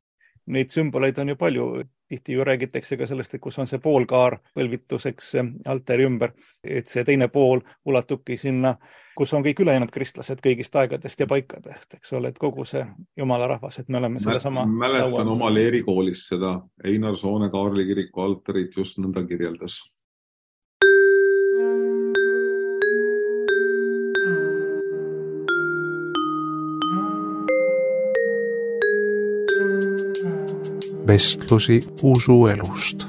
neid sümboleid on ju palju. Tihti ju räägitakse ka sellest, et kus on see poolkaar põlvituseks altari ümber, et see teine pool ulatubki sinna, kus on kõik ülejäänud kristlased kõigist aegadest ja paikadest, eks ole, et kogu see jumala rahvas, et me oleme selle sama mäletan laua. Oma leerikoolis seda Einar Soone Kaarli kiriku altarit just nõnda kirjeldas. Vestlusi usuelust.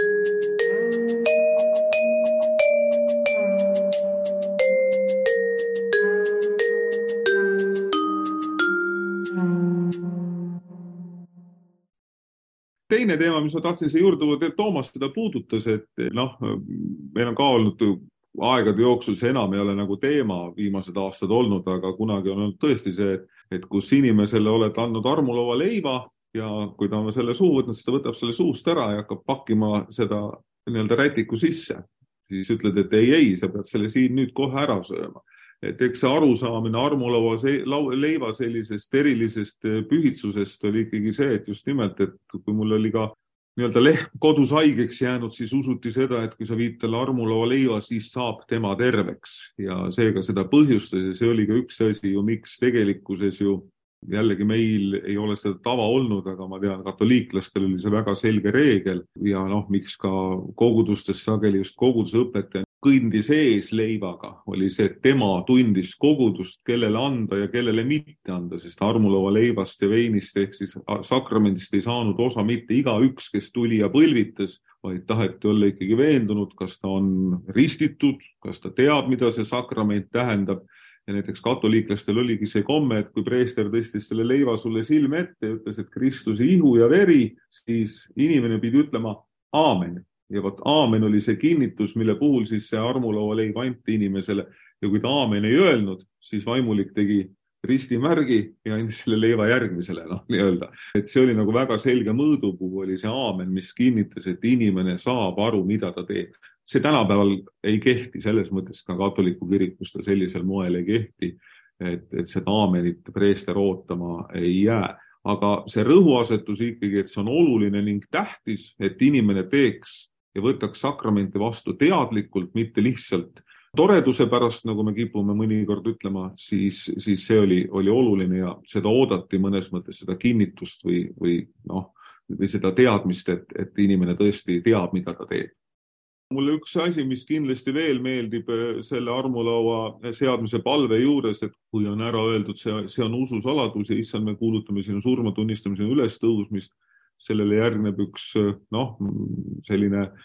Teine teema, mis ma tahtsin see juurde tuua, Toomas seda puudutas, et noh, meil on ka olnud aegade jooksul, see enam ei ole nagu teema viimased aastad olnud, aga kunagi on olnud tõesti see, et kus inimesele oled andnud armulaua leiva, ja kui ta on selle suu võtnud, siis ta võtab selle suust ära ja hakkab pakkima seda nii-öelda rätiku sisse. Siis ütled, et ei, ei, sa pead selle siin nüüd kohe ära sööma. Et eks see arusaamine armulaua leiva sellisest erilisest pühitsusest oli ikkagi see, et just nimelt, et kui mul oli ka nii-öelda lehm kodus haigeks jäänud, siis usuti seda, et kui sa viid talle armulaua leiva, siis saab tema terveks. Ja seega seda põhjustas ja see oli ka üks asi ju, miks tegelikkuses ju jällegi meil ei ole seda tava olnud, aga ma tean, katoliiklastel oli see väga selge reegel ja noh, miks ka kogudustes sageli just kogudusõpetaja kõndis ees leivaga, oli see, et tema tundis kogudust, kellele anda ja kellele mitte anda, sest armulaua leivast ja veinist ehk siis sakramendist ei saanud osa mitte iga üks, kes tuli ja põlvitas, vaid taheti olla ikkagi veendunud, kas ta on ristitud, kas ta teab, mida see sakrament tähendab. Ja näiteks katoliiklastel oligi see komme, et kui preester tõstis selle leiva sulle silme ette ja ütles, et Kristuse ihu ja veri, siis inimene pidi ütlema aamen. Ja võt aamen oli see kinnitus, mille puhul siis see armulaua leib anti inimesele. Ja kui ta aamen ei öelnud, siis vaimulik tegi ristimärgi ja andis selle leiva järgmisele, noh, nii öelda. Et see oli nagu väga selge mõõdupuu, oli see aamen, mis kinnitas, et inimene saab aru, mida ta teeb. See tänapäeval ei kehti, selles mõttes ka katoliku kirikus ta sellisel moel ei kehti, et, et seda aamenit preester ootama ei jää. Aga see rõhuasetus ikkagi, et see on oluline ning tähtis, et inimene teeks ja võtaks sakramenti vastu teadlikult, mitte lihtsalt toreduse pärast, nagu me kipume mõnikord ütlema, siis, siis see oli, oli oluline ja seda oodati mõnes mõttes seda kinnitust või, või, noh, või seda teadmist, et, et inimene tõesti teab, mida ta teeb. Mulle üks asi, mis kindlasti veel meeldib selle armulaua seadmise palve juures, et kui on ära öeldud, see, see on ususaladus ja issand, me kuulutame sinu surma tunnistamise ülestõusmist, sellele järgneb üks noh, selline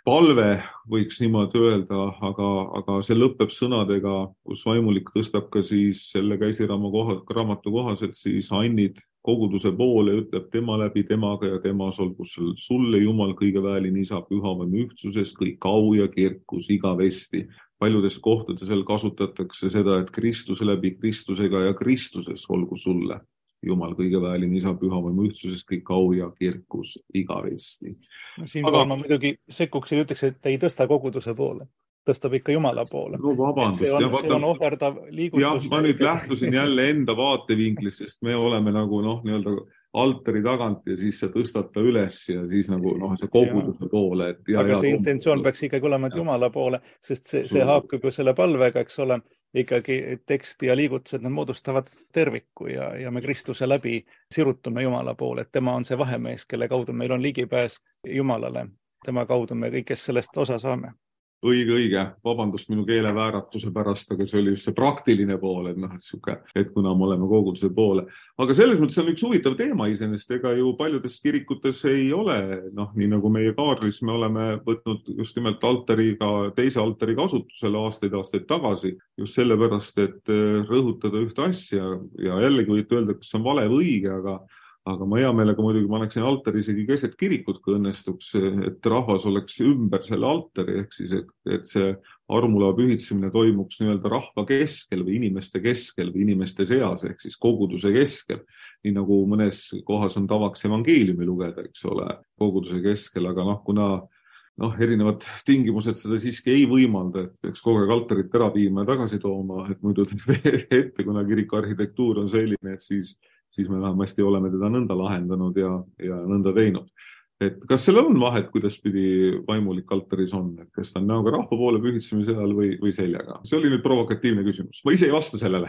palve, võiks niimoodi öelda, aga, aga see lõpeb sõnadega, kus vaimulik tõstab ka siis selle käisiraama koha, raamatu kohaselt siis annid koguduse poole, ütleb tema läbi temaga ja temas olgu sulle Jumal kõige väelin isa pühavaim ühtsuses, kõik au ja kirkus igavesti. Paljudes kohtades veel kasutatakse seda, et Kristuse läbi Kristusega ja Kristuses olgu sulle Jumal kõige väelin isa pühavaim ühtsuses, kõik au ja kirkus igavesti. Siinkohal aga... ma muidugi sekkuksin ja ütleks, et ei tõsta koguduse poole. Tõstab ikka Jumala poole. No vabandust. See on, ja, vaata, see on ohverdav liigutus. Jah, ma nüüd lähtusin jälle enda vaatevinklist, sest me oleme nagu noh, nii-öelda altari tagant ja siis see tõstab ta üles ja siis nagu noh, see koguduse poole. Et ja, aga ja, see intentsioon peaks ikkagi olema Jumala poole, sest see, see haakub ju selle palvega, eks ole, ikkagi tekst ja liigutused, need moodustavad terviku ja, ja me Kristuse läbi sirutume Jumala poole, et tema on see vahemees, kelle kaudu meil on ligipääs Jumalale. Tema kaudu me kõigest sellest osa saame. Õige, õige. Vabandust minu keelevääratuse pärast, aga see oli just see praktiline pool, et noh, et siuke, et kuna me oleme koguduse poole. Aga selles mõttes on üks huvitav teema iseenesest, ega ju paljudes kirikutes ei ole, noh, nii nagu meie Kaarlis me oleme võtnud just nimelt altariga, teise altari kasutusele aastaid, aastaid tagasi, just sellepärast, et rõhutada ühte asja ja jällegi võite öelda, kas see on vale või õige, aga Aga ma hea meelega muidugi ma oleksin altari isegi keset kirikut, kui õnnestuks, et rahvas oleks ümber selle altari, ehk siis, et, et see armula pühitsemine toimuks nii-öelda rahva keskel või inimeste keskel või inimeste seas, ehk siis koguduse keskel. Nii nagu mõnes kohas on tavaks evangeeliumi lugeda, eks ole, koguduse keskel, aga noh, kuna noh, erinevad tingimused seda siiski ei võimalda, et peaks kogu aeg altarit ära viima ja tagasi tooma, et muidu ette, kuna kiriku arhitektuur on selline, et siis siis me vähemasti oleme teda nõnda lahendanud ja, ja nõnda teinud. Et kas seal on vahet, kuidas pidi vaimulik altaris on, et kas ta on näoga rahva poole pühitsemise ajal või, või seljaga? See oli nüüd provokatiivne küsimus. Ma ise ei vasta sellele.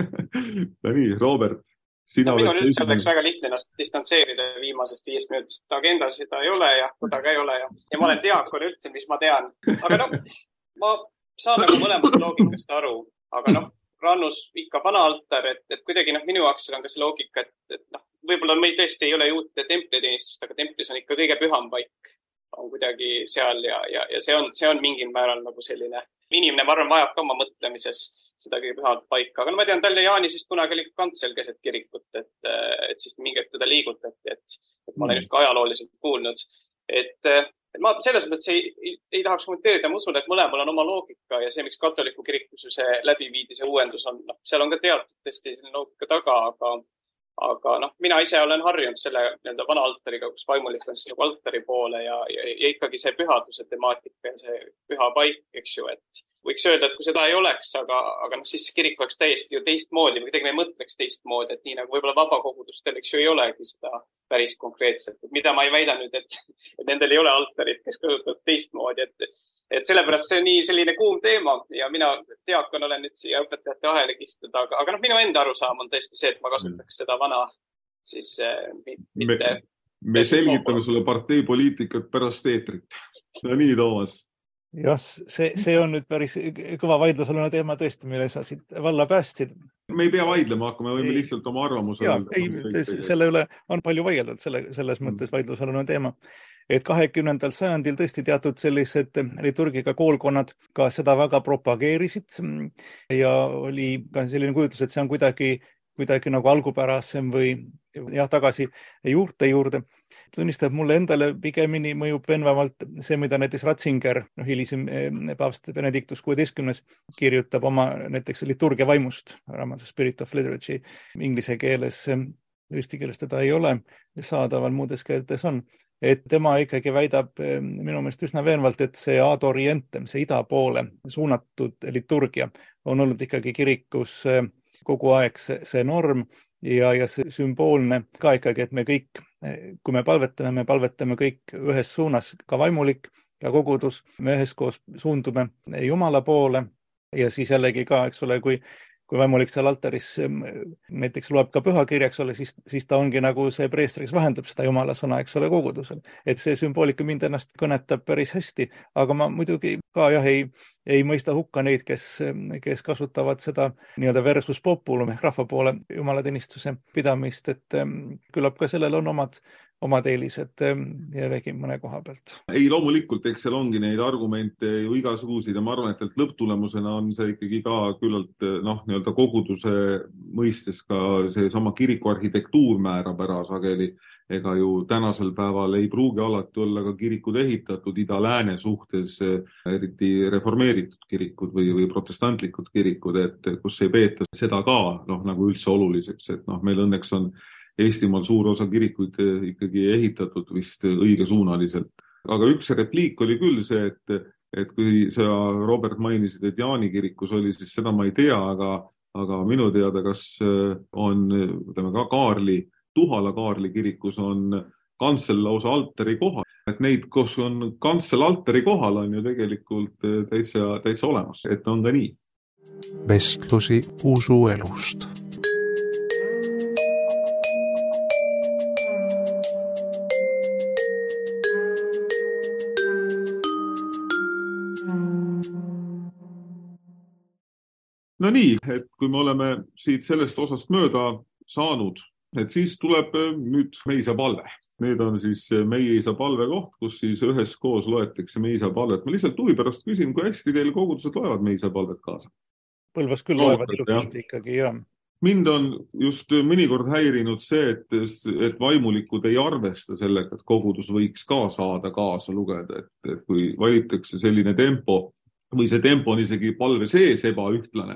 No nii, Robert. No, minul üldse oleks väga lihtne ennast distantseerida viimasest viiest minutist. Agenda seda ei ole ja koda ka ei ole ja, ja ma olen diakon üldse, mis ma tean. Aga noh, ma saan nagu mõlemast loogikast aru, aga noh, Rannus ikka vana altar, et, et kuidagi noh, minu jaoks on ka see loogika, et, et noh, võib-olla meil tõesti ei ole juute templiteenistust, aga templis on ikka kõige püham paik, on kuidagi seal ja, ja, ja see on, see on mingil määral nagu selline inimene, ma arvan, vajab ka oma mõtlemises seda kõige pühamat paika, aga no ma tean, Tallinna Jaanisest kunagi oli kantsel keset kirikut, et, et siis mingi hetk teda liigutati, et, et ma olen just ka ajalooliselt kuulnud, et Et ma selles mõttes ei, ei, ei tahaks kommenteerida, ma usun, et mõlemal on oma loogika ja see, miks katoliku kirikus see läbiviidi, see uuendus on, noh, seal on ka teatud tõesti selline loogika taga, aga, aga noh, mina ise olen harjunud selle nii-öelda vana altariga, kus vaimulik on siis nagu altari poole ja, ja, ja ikkagi see pühaduse temaatika ja see püha paik, eks ju, et võiks öelda, et kui seda ei oleks, aga, aga noh, siis kirik oleks täiesti ju teistmoodi, või kuidagi me ei mõtleks teistmoodi, et nii nagu võib-olla vabakogudustel, eks ju, ei olegi seda päris konkreetselt. Mida ma ei väida nüüd, et, et nendel ei ole altarid, kes kasutavad teistmoodi, et, et sellepärast see on nii selline kuum teema ja mina diakon olen nüüd siia õpetajate ahelegi istuda, aga, aga noh, minu enda arusaam on tõesti see, et ma kasutaks seda vana siis mitte... Me, me selgitame sulle parteipoliitikat pärast eetrit. No nii, Toomas. Jah, see, see on nüüd päris kõva vaidlusalune teema tõesti, mille sa siit valla päästsid. Me ei pea vaidlema, aga me võime ei, lihtsalt oma arvamuse. Jaa, ei, selle üle on palju vaieldud, selle, selles mõttes vaidlusalune teema. Et kahekümnendal sajandil tõesti teatud sellised liturgiga koolkonnad ka seda väga propageerisid ja oli ka selline kujutlus, et see on kuidagi kuidagi nagu algupärasem või jah, tagasi juurte juurde. Tunnistab mulle endale pigemini mõjub venvavalt see, mida näiteks Ratzinger, no hilisem paavst Benedictus kuueteistkümnes kirjutab oma näiteks liturgia vaimust, raamatut Spirit of Liturgy, inglise keeles, eesti keeles teda ei ole, saadaval muudes keeltes on. Et tema ikkagi väidab minu meelest üsna veenvalt, et see ad orientem, see ida poole suunatud liturgia on olnud ikkagi kirikus kogu aeg see, see norm ja, ja see sümboolne ka ikkagi, et me kõik, kui me palvetame, me palvetame kõik ühes suunas, ka vaimulik ja kogudus, me üheskoos suundume Jumala poole ja siis jällegi ka, eks ole, kui kui vaimulik seal altaris näiteks loeb ka pühakirjaks ole, siis, siis ta ongi nagu see preester, kes vahendab seda Jumala sõna, eks ole, kogudusel. Et see sümboolika mind ennast kõnetab päris hästi, aga ma muidugi ka jah, ei, ei mõista hukka neid, kes, kes kasutavad seda nii-öelda versus populum ehk rahva poole Jumala teenistuse pidamist, et küllap ka sellel on omad, omad eelised ja räägin mõne koha pealt. Ei, loomulikult, eks seal ongi neid argumente ju igasuguseid ja ma arvan, et lõpptulemusena on see ikkagi ka küllalt noh, nii-öelda koguduse mõistes ka see sama kiriku arhitektuur määrab ära sageli. Ega ju tänasel päeval ei pruugi alati olla ka kirikud ehitatud ida-lääne suhtes, eriti reformeeritud kirikud või, või protestantlikud kirikud, et kus ei peeta seda ka noh, nagu üldse oluliseks, et noh, meil õnneks on Eestimaal suur osa kirikuid ikkagi ehitatud vist õigesuunaliselt. Aga üks repliik oli küll see, et, et kui sa, Robert, mainisid, et Jaani kirikus oli, siis seda ma ei tea, aga, aga minu teada, kas on ütleme, ka Kaarli, Tuhala Kaarli kirikus on kantsel lausa altari kohal. Et neid, kus on kantsel altari kohal, on ju tegelikult täitsa, täitsa olemas, et on ka nii. Vestlusi usuelust. No nii, et kui me oleme siit sellest osast mööda saanud, et siis tuleb nüüd Meisa palve. Need on siis Meisa palve koht, kus siis üheskoos loetakse Meisa palvet. Ma lihtsalt huvi pärast küsin, kui hästi teil kogudused loevad Meisa palvet kaasa? Põlvas küll loevad ilusasti ikkagi, jah. Mind on just mõnikord häirinud see, et, et vaimulikud ei arvesta sellega, et kogudus võiks ka saada kaasa lugeda. Et, et kui valitakse selline tempo või see tempo on isegi palve sees ebaühtlane,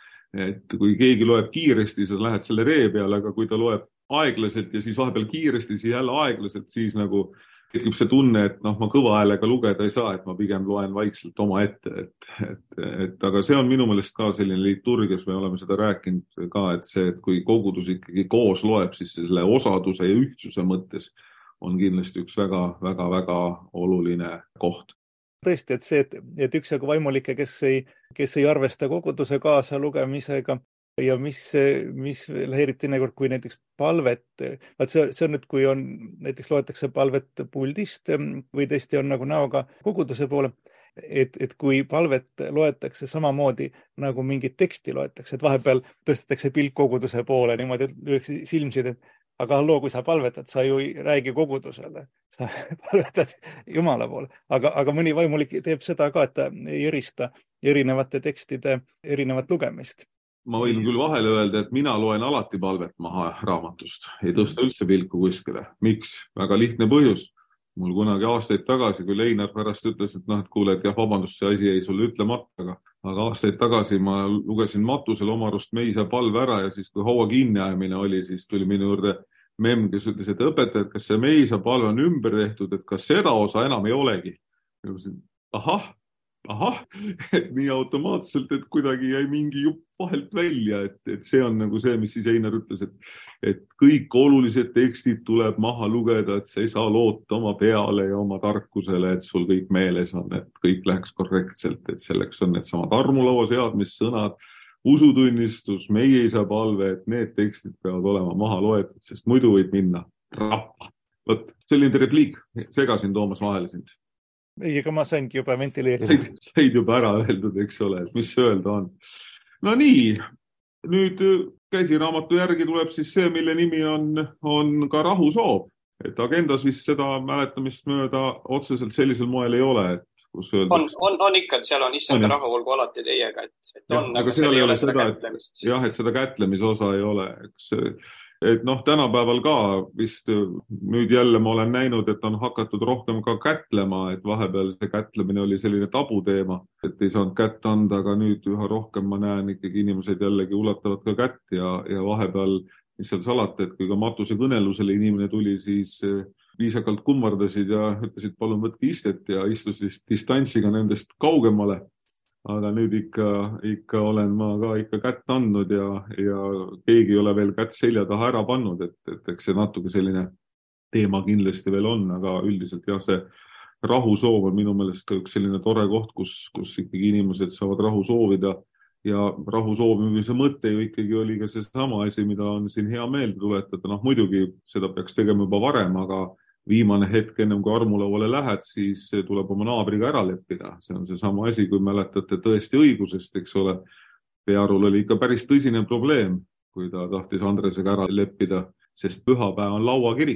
et kui keegi loeb kiiresti, sa lähed selle ree peale, aga kui ta loeb aeglaselt ja siis vahepeal kiiresti, siis jälle aeglaselt, siis nagu tekib see tunne, et noh, ma kõva häälega lugeda ei saa, et ma pigem loen vaikselt oma ette. Et, et, et, aga see on minu meelest ka selline liturgias, me oleme seda rääkinud ka, et see, et kui kogudus ikkagi koos loeb, siis selle osaduse ja ühtsuse mõttes on kindlasti üks väga, väga, väga oluline koht. Tõesti, et see, et, et üksjagu vaimulikke, kes ei, kes ei arvesta koguduse kaasa lugemisega ja mis, mis häirib teinekord, kui näiteks palvet, see, see on nüüd, kui on, näiteks loetakse palvet puldist või tõesti on nagu näoga koguduse poole, et, et kui palvet loetakse samamoodi nagu mingit teksti loetakse, et vahepeal tõstetakse pilk koguduse poole niimoodi, et lüüakse silmsid, et aga halloo, kui sa palvetad, sa ju ei räägi kogudusele, sa palvetad Jumala poole. Aga, aga mõni vaimulik teeb seda ka, et ta ei erista erinevate tekstide erinevat lugemist. Ma võin küll vahele öelda, et mina loen alati palvet maha raamatust. Ei tõsta üldse pilku kuskile. Miks? Väga lihtne põhjus. Mul kunagi aastaid tagasi, kui Leinar pärast ütles, et noh, et kuule, et jah, vabandust, see asi ei sulle ütlemata, aga, aga aastaid tagasi ma lugesin matusel oma arust Meisa palve ära ja siis, kui haua kinniajamine oli, siis tuli minu juurde memm, kes ütles, et õpetajad, kas see Meisa palve on ümber tehtud, et kas seda osa enam ei olegi. Ja mõtlesin, ahah, ahah, et nii automaatselt, et kuidagi jäi mingi jupp vahelt välja, et, et see on nagu see, mis siis Einar ütles, et, et kõik olulised tekstid tuleb maha lugeda, et sa ei saa loota oma peale ja oma tarkusele, et sul kõik meeles on, et kõik läheks korrektselt, et selleks on need samad armulaua seadmissõnad, usutunnistus, Meisa palve, et need tekstid peavad olema maha loetud, sest muidu võib minna rappa. Võt, selline repliik, segasin Toomas vahele sind. Ei, aga ma saingi juba ventileerida. Said, said juba ära öeldud, eks ole, et mis öelda on. No nii, nüüd käsiraamatu järgi tuleb siis see, mille nimi on, on ka rahusoov. Et agendas vist seda mäletamist mööda otseselt sellisel moel ei ole, et kus öeldaks... On, on, on ikka, et seal on issanda rahu olgu alati teiega, et, et on, ja, aga seal ei ole seda, seda kätlemist. Et, jah, et seda kätlemise osa ei ole, eks... Et noh, tänapäeval ka vist nüüd jälle ma olen näinud, et on hakatud rohkem ka kätlema, et vahepeal see kätlemine oli selline tabuteema, et ei saanud kätt anda, aga nüüd üha rohkem ma näen ikkagi inimesed jällegi ulatavad ka kätt ja, ja vahepeal, mis seal salata, et kui ka matuse kõnelusele inimene tuli, siis viisakalt kummardasid ja ütlesid, palun võtke istet ja istusid distantsiga nendest kaugemale. Aga nüüd ikka, ikka olen ma ka ikka kätt andnud ja, ja keegi ei ole veel kätt selja taha ära pannud, et, et eks see natuke selline teema kindlasti veel on, aga üldiselt jah, see rahusoov on minu meelest üks selline tore koht, kus, kus ikkagi inimesed saavad rahu soovida ja rahu soovimise mõte ju ikkagi oli ka see sama asi, mida on siin hea meelde tuletada. Noh, muidugi seda peaks tegema juba varem, aga viimane hetk ennem kui armulauale lähed, siis tuleb oma naabriga ära leppida. See on see sama asi, kui mäletate tõesti õigusest, eks ole. Pearul oli ikka päris tõsine probleem, kui ta tahtis Andresega ära leppida, sest pühapäev on lauakirik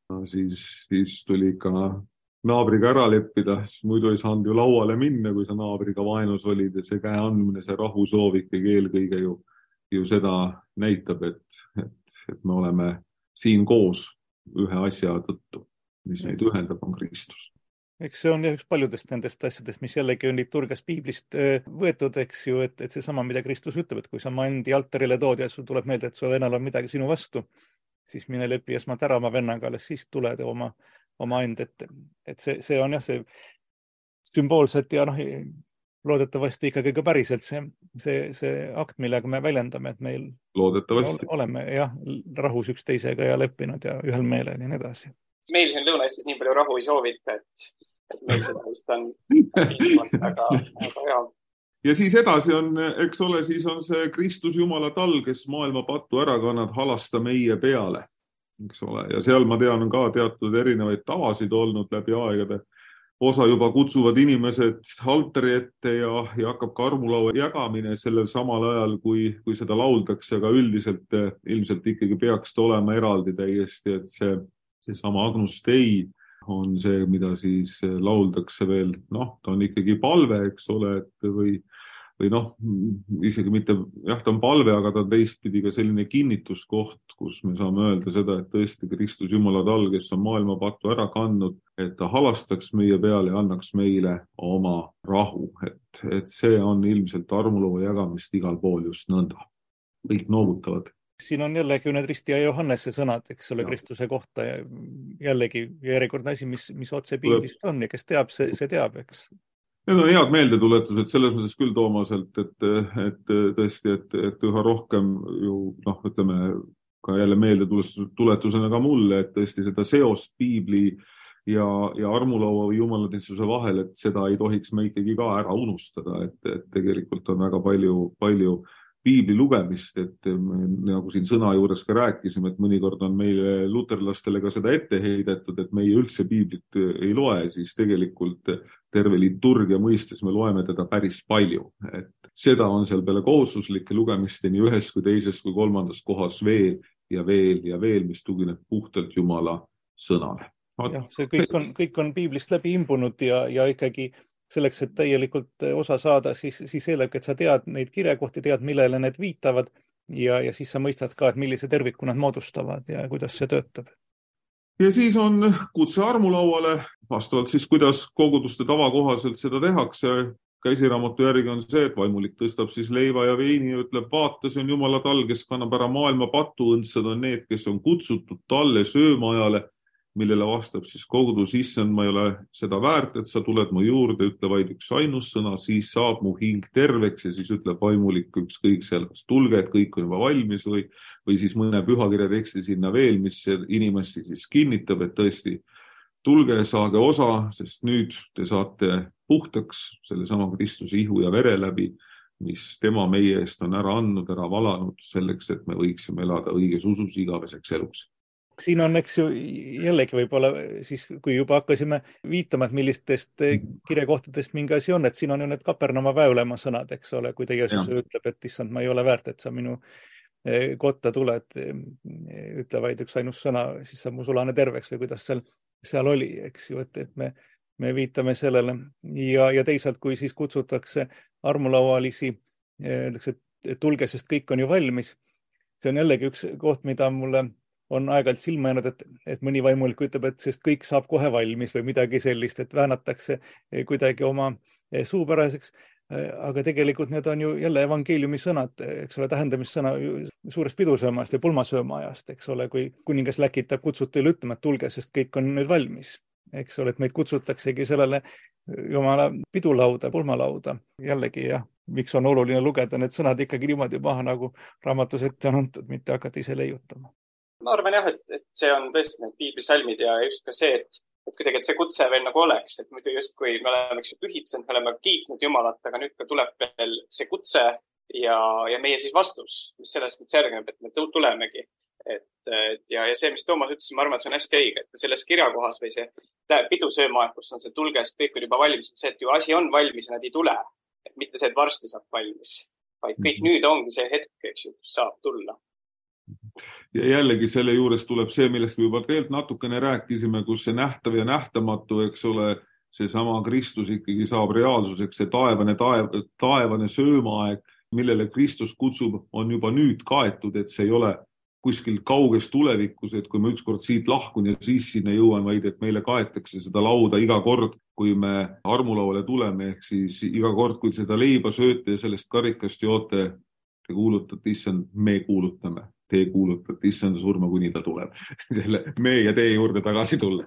siis, siis tuli ka naabriga ära leppida, siis muidu ei saanud ju lauale minna, kui sa naabriga vaenus olid ja see käe andmine, see rahusoov ikkagi eelkõige ju, ju seda näitab, et, et, et me oleme siin koos ühe asja tõttu, mis meid ühendab, on Kristus. Eks see on üks paljudest nendest asjadest, mis jällegi on liturgias piiblist võetud, eks ju, et, et see sama, mida Kristus ütleb, et kui sa mandi altarile tood ja sul tuleb meelde, et su vennal on midagi sinu vastu, siis mine lepi esmalt ära oma vennaga, alles siis tuled oma, oma end, et, et see, see on jah, see sümboolselt ja noh, loodetavasti ikkagi ka päriselt see, see, see akt, millega me väljendame, et meil loodetavasti oleme jah, rahus üksteisega ja leppinud ja ühel meelel ja nii edasi. Meil siin Lõuna-Eestis nii palju rahu ei soovita, et, et meil seda vist on piisavalt, aga, aga jah. Ja siis edasi on, eks ole, siis on see Kristus Jumala tal, kes maailma pattu ära kannad, halasta meie peale, eks ole. Ja seal ma tean, on ka teatud erinevaid tavasid olnud läbi aegade. Osa juba kutsuvad inimesed altari ette ja, ja hakkab ka armulaua jagamine sellel samal ajal, kui, kui seda lauldakse, aga üldiselt ilmselt ikkagi peaks olema eraldi täiesti, et see see sama Agnus Dei on see, mida siis lauldakse veel, noh, ta on ikkagi palve, eks ole, et või, või noh, isegi mitte, jah, ta on palve, aga ta on teistpidi ka selline kinnituskoht, kus me saame öelda seda, et tõesti Kristus Jumala tal, kes on maailma pattu ära kandnud, et ta halastaks meie peale ja annaks meile oma rahu, et, et see on ilmselt armuloo jagamist igal pool just nõnda. Kõik noogutavad. Siin on jällegi need Risti ja Johannese sõnad, eks ole, ja. Kristuse kohta ja jällegi järjekordne asi, mis, mis otse piiblist on ja kes teab, see, see teab, eks. Need on head meeldetuletused selles mõttes küll Toomaselt, et, et tõesti, et, et üha rohkem ju, noh, ütleme ka jälle meeldetuletusena ka mulle, et tõesti seda seost piibli ja, ja armulaua või jumalateenistuse vahel, et seda ei tohiks me ikkagi ka ära unustada, et, et tegelikult on väga palju, palju piibli lugemist, et nagu siin sõna juures ka rääkisime, et mõnikord on meile luterlastele ka seda ette heidetud, et meie üldse piiblit ei loe, siis tegelikult terve liturgia mõistes me loeme teda päris palju. Et seda on seal peale kohustuslike lugemiste nii ühes kui teises kui kolmandas kohas veel ja veel ja veel, mis tugineb puhtalt Jumala sõnale. Jah, see kõik on, kõik on piiblist läbi imbunud ja, ja ikkagi selleks, et täielikult osa saada, siis, siis eeldabki, et sa tead neid kirjakohti, tead, millele need viitavad ja, ja siis sa mõistad ka, et millise terviku nad moodustavad ja kuidas see töötab. Ja siis on kutse armulauale, vastavalt siis, kuidas koguduste tavakohaselt seda tehakse. Käsiraamatu järgi on see, et vaimulik tõstab siis leiva ja veini ja ütleb, vaata, see on Jumala tal, kes kannab ära maailma patu, õndsad on need, kes on kutsutud talle söömaajale, millele vastab siis kogudus, issand, ma ei ole seda väärt, et sa tuled mu juurde, ütle vaid üks ainus sõna, siis saab mu hing terveks ja siis ütleb vaimulik ükskõik seal, kas tulge, et kõik on juba valmis või, või siis mõne pühakirja teksti sinna veel, mis inimesi siis kinnitab, et tõesti tulge, saage osa, sest nüüd te saate puhtaks selle sama Kristuse ihu ja vere läbi, mis tema meie eest on ära andnud, ära valanud selleks, et me võiksime elada õiges usus igaveseks eluks. Siin on, eks ju, jällegi võib-olla siis, kui juba hakkasime viitama, et millistest kirjakohtadest mingi asi on, et siin on ju need Kapernama väeulema sõnad, eks ole, kui teie Jeesus ütleb, et issand, ma ei ole väärt, et sa minu kotta tuled, ütle vaid üks ainus sõna, siis saab mu sulane terveks või kuidas seal, seal oli, eks ju, et, et me, me viitame sellele ja, ja teisalt, kui siis kutsutakse armulaualisi, öeldakse, et tulge, sest kõik on ju valmis. See on jällegi üks koht, mida mulle on aeg-ajalt silma jäänud, et, et mõni vaimulik ütleb, et sest kõik saab kohe valmis või midagi sellist, et väänatakse kuidagi oma suupäraseks. Aga tegelikult need on ju jälle evangeeliumi sõnad, eks ole, tähendamissõna suurest pidusöömast ja pulmasöömaajast, eks ole, kui kuningas läkitab kutsutil ütlema, et tulge, sest kõik on nüüd valmis. Eks ole, et meid kutsutaksegi sellele Jumala pidulauda, pulmalauda. Jällegi jah, miks on oluline lugeda need sõnad ikkagi niimoodi maha, nagu raamatus ette on antud, mitte hakata ise leiutama. Ma arvan jah, et, et see on tõesti need piiblisalmid ja just ka see, et, et kuidagi et see kutse veel nagu oleks, et muidu just kui me oleme pühitsenud, me oleme kiitnud Jumalat, aga nüüd ka tuleb veel see kutse ja, ja meie siis vastus, mis sellest nüüd järgneb, et me tulemegi. Et, et, ja, ja see, mis Toomas ütles, ma arvan, et see on hästi õige, et selles kirjakohas või see pidusöömaeg, kus on see tulgest, kõik on juba valmis, see, et ju asi on valmis ja nad ei tule, et mitte see, et varsti saab valmis, vaid kõik nüüd ongi see hetk, eks ju, saab tulla. ja jällegi selle juures tuleb see, millest me juba tegelikult natukene rääkisime, kus see nähtav ja nähtamatu, eks ole, see sama Kristus ikkagi saab reaalsuseks, see taevane, taev, taevane söömaaeg, millele Kristus kutsub, on juba nüüd kaetud, et see ei ole kuskil kauges tulevikus, et kui ma ükskord siit lahkun ja siis sinna jõuan, vaid et meile kaetakse seda lauda iga kord, kui me armulauale tuleme, ehk siis iga kord, kui seda leiba sööte ja sellest karikast joote, te kuulutate, issand, me kuulutame. Te kuulutate issanda surma, kuni ta tuleb. Me ja tee juurde tagasi tulla.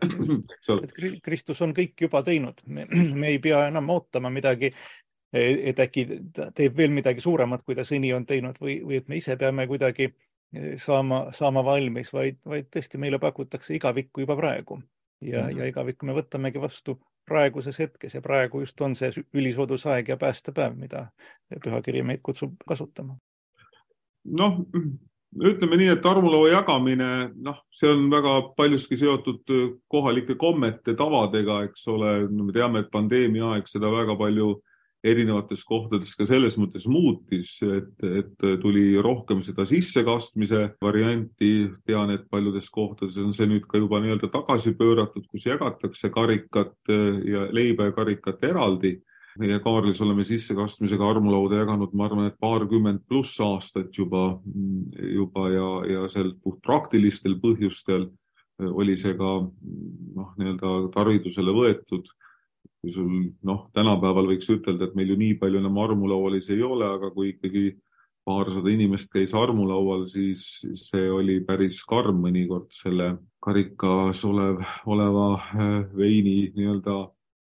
Kristus on kõik juba teinud. Me, me ei pea enam ootama midagi, et äkki teeb veel midagi suuremat, kui ta seni on teinud või, või et me ise peame kuidagi saama, saama valmis, vaid, vaid tõesti meile pakutakse igavikku juba praegu. Ja, ja igavikku me võtamegi vastu praeguses hetkes ja praegu just on see ülisoodusaeg ja päästepäev, mida pühakiri meid kutsub kasutama. Noh, ütleme nii, et armulaua jagamine, noh, see on väga paljuski seotud kohalike kommete tavadega, eks ole. Me teame, et pandeemia aeg seda väga palju erinevates kohtades ka selles mõttes muutis, et, et tuli rohkem seda sissekastmise varianti. Tean, et paljudes kohtades on see nüüd ka juba nii-öelda tagasi pööratud, kus jagatakse karikat ja leiba ja karikat eraldi. Meie Kaarlis oleme sissekastmisega armulauda jaganud, ma arvan, et paarkümmend pluss aastat juba, juba ja, ja seal puht praktilistel põhjustel oli see ka noh, nii-öelda tarvidusele võetud. Kui sul, noh, tänapäeval võiks ütelda, et meil ju nii palju enam armulaualis ei ole, aga kui ikkagi paarsada inimest käis armulaual, siis see oli päris karm mõnikord selle karikas olev, oleva veini nii-öelda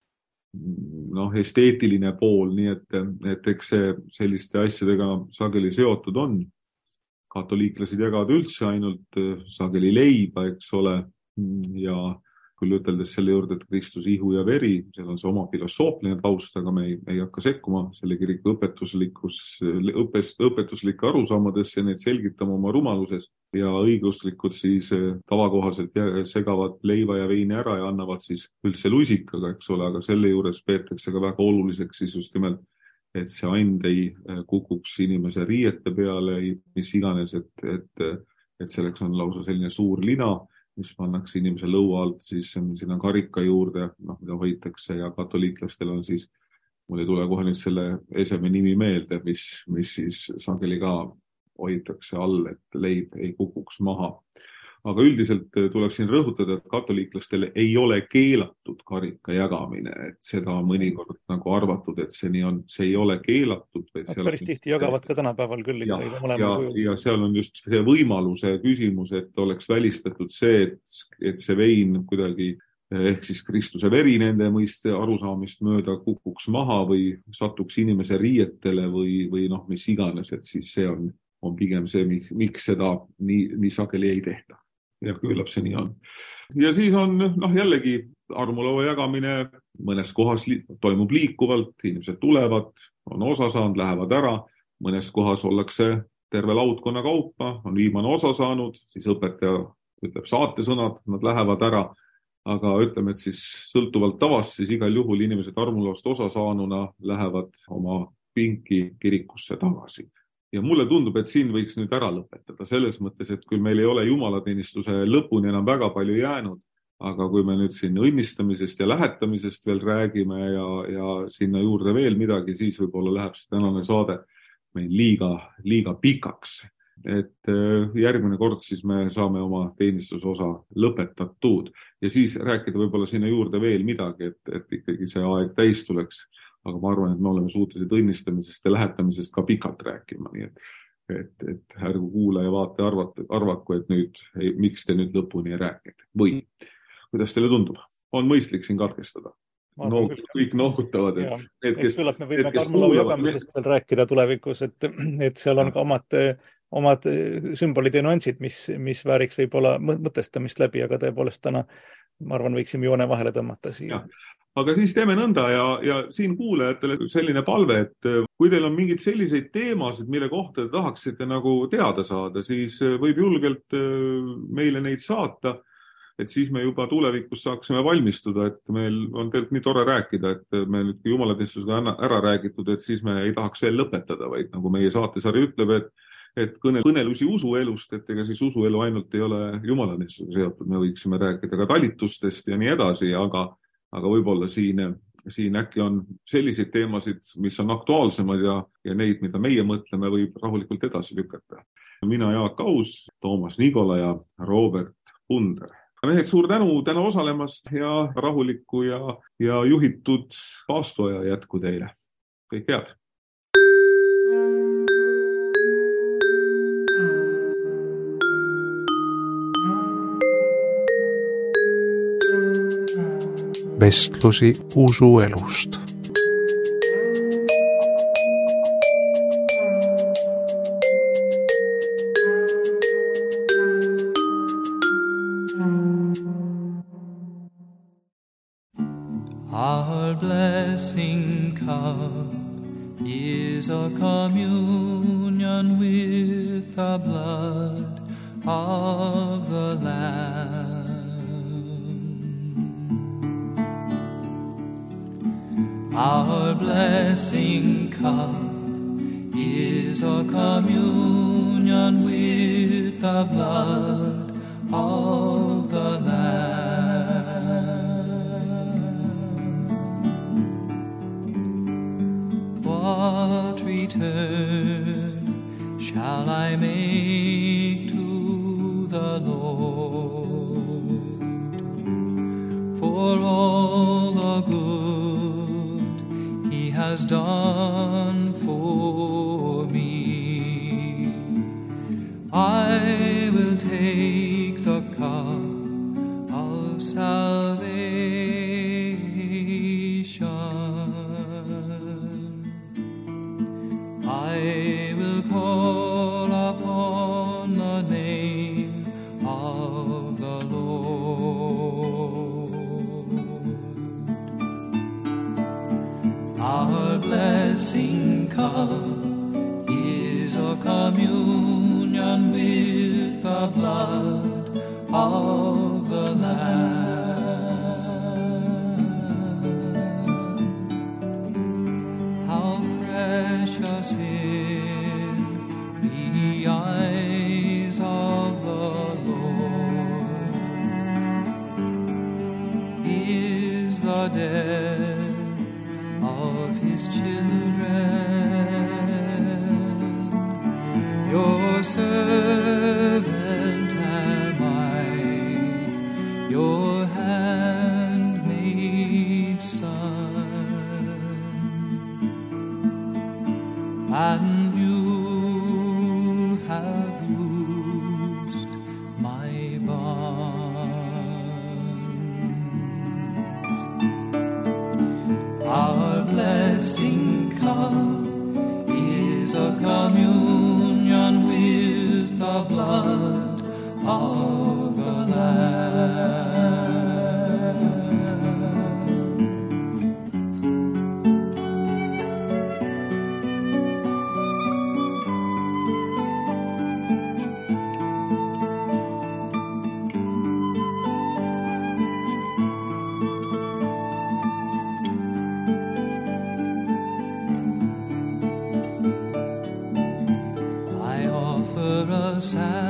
noh, esteetiline pool, nii et, et eks see selliste asjadega sageli seotud on. Katoliiklased jagavad üldse ainult sageli leiba, eks ole, ja küll üteldes selle juurde, et Kristus ihu ja veri, seal on see oma filosoofiline taust, aga me ei, ei hakka sekkuma selle kiriku õpetuslikus, õpest, õpetuslike arusaamadesse, neid selgitama oma rumaluses ja õiguslikud siis tavakohaselt segavad leiva ja veini ära ja annavad siis üldse lusikaga, eks ole, aga selle juures peetakse ka väga oluliseks siis just nimelt, et see and ei kukuks inimese riiete peale, mis iganes, et, et, et selleks on lausa selline suur lina, mis pannakse inimese lõua alt siis sinna karika juurde, noh, mida hoitakse ja katoliiklastel on siis, mul ei tule kohe nüüd selle eseme nimi meelde, mis, mis siis sageli ka hoitakse all, et leib ei kukuks maha. Aga üldiselt tuleb siin rõhutada, et katoliiklastele ei ole keelatud karika jagamine, et seda mõnikord nagu arvatud, et see nii on, see ei ole keelatud. Päris tihti jagavad ka tänapäeval küll. Ja, ja, ja seal on just see võimaluse küsimus, et oleks välistatud see, et, et see vein kuidagi ehk siis Kristuse veri nende mõiste arusaamist mööda kukuks maha või satuks inimese riietele või, või noh, mis iganes, et siis see on, on pigem see, miks seda nii, nii sageli ei tehta. Ja küllap see nii on. Ja siis on noh, jällegi armulaua jagamine mõnes kohas li- toimub liikuvalt, inimesed tulevad, on osa saanud, lähevad ära, mõnes kohas ollakse terve laudkonna kaupa, on viimane osa saanud, siis õpetaja ütleb saatesõnad, nad lähevad ära, aga ütleme, et siis sõltuvalt tavast, siis igal juhul inimesed armulauast osa saanuna lähevad oma pinki kirikusse tagasi. Ja mulle tundub, et siin võiks nüüd ära lõpetada selles mõttes, et küll meil ei ole jumalateenistuse lõpuni enam väga palju jäänud, aga kui me nüüd siin õnnistamisest ja lähetamisest veel räägime ja, ja sinna juurde veel midagi, siis võib-olla läheb see tänane saade meil liiga, liiga pikaks. Et järgmine kord siis me saame oma teenistuse osa lõpetatud ja siis rääkida võib-olla sinna juurde veel midagi, et, et ikkagi see aeg täis tuleks. Aga ma arvan, et me oleme suutelised õnnistamisest ja lähetamisest ka pikalt rääkima, nii et, et, et ärgu kuula ja vaate arvata, arvaku, et nüüd, ei, miks te nüüd lõpuni ei rääkinud. Või, kuidas teile tundub? On mõistlik siin katkestada? No, kõik nohutavad. Et, et, kes, et me võime armulaua jagamisest veel rääkida tulevikus, et, et seal on ka omad, omad sümbolid ja nüansid, mis, mis vääriks võib-olla mõtestamist läbi, aga tõepoolest täna, ma arvan, võiksime joone vahele tõmmata siia. Ja. Aga siis teeme nõnda ja, ja siin kuulajatele selline palve, et kui teil on mingid selliseid teemasid, mille kohta te tahaksite nagu teada saada, siis võib julgelt meile neid saata, et siis me juba tulevikus saaksime valmistuda, et meil on tegelikult nii tore rääkida, et me nüüd kui jumalateenistusega ära räägitud, et siis me ei tahaks veel lõpetada, vaid nagu meie saatesari ütleb, et et kõne, kõnelusi usuelust, et ega siis usuelu ainult ei ole jumalanistuse seotud, me võiksime rääkida ka talitustest ja nii edasi, aga, aga võib-olla siin, siin äkki on selliseid teemasid, mis on aktuaalsemad ja, ja neid, mida meie mõtleme, võib rahulikult edasi lükata. Mina Jaak Aus, Toomas Nigola ja Robert Punder. Mehed, suur tänu täna osalemast ja rahulikku ja, ja juhitud paastoaja jätku teile. Kõik head! Vestlusi usuelust. Our blessing cup is a communion with the blood of the Lamb. Our blessing cup is a communion with the blood of the Lamb. What return shall I make to the Lord for all the good He has done for me? I will take the cup of salvation. I will call upon the name of the Lord. Our blessing cup is a communion with the blood of the Lamb. How precious in the eyes of the Lord is the death of His children. Your servant am I, your handmaid son, and you have loosed my bonds. Our blessing cup is a communion with the blood of the Lamb. A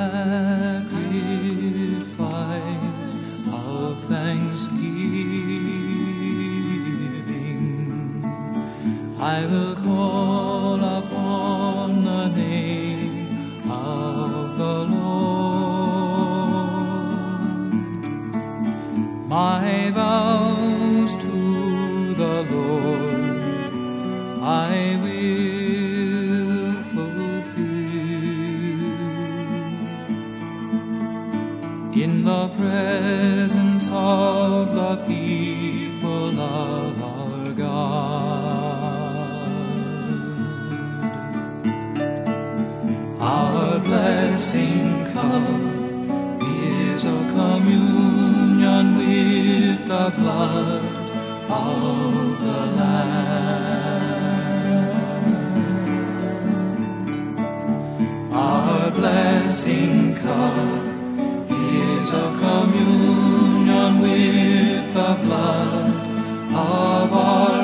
sacrifice of thanksgiving. I will call upon the name of the Lord. My vows to the Lord I will in the presence of the people of our God. Our blessing cup is a communion with the blood of the Lamb. Our blessing cup is a communion with the blood of our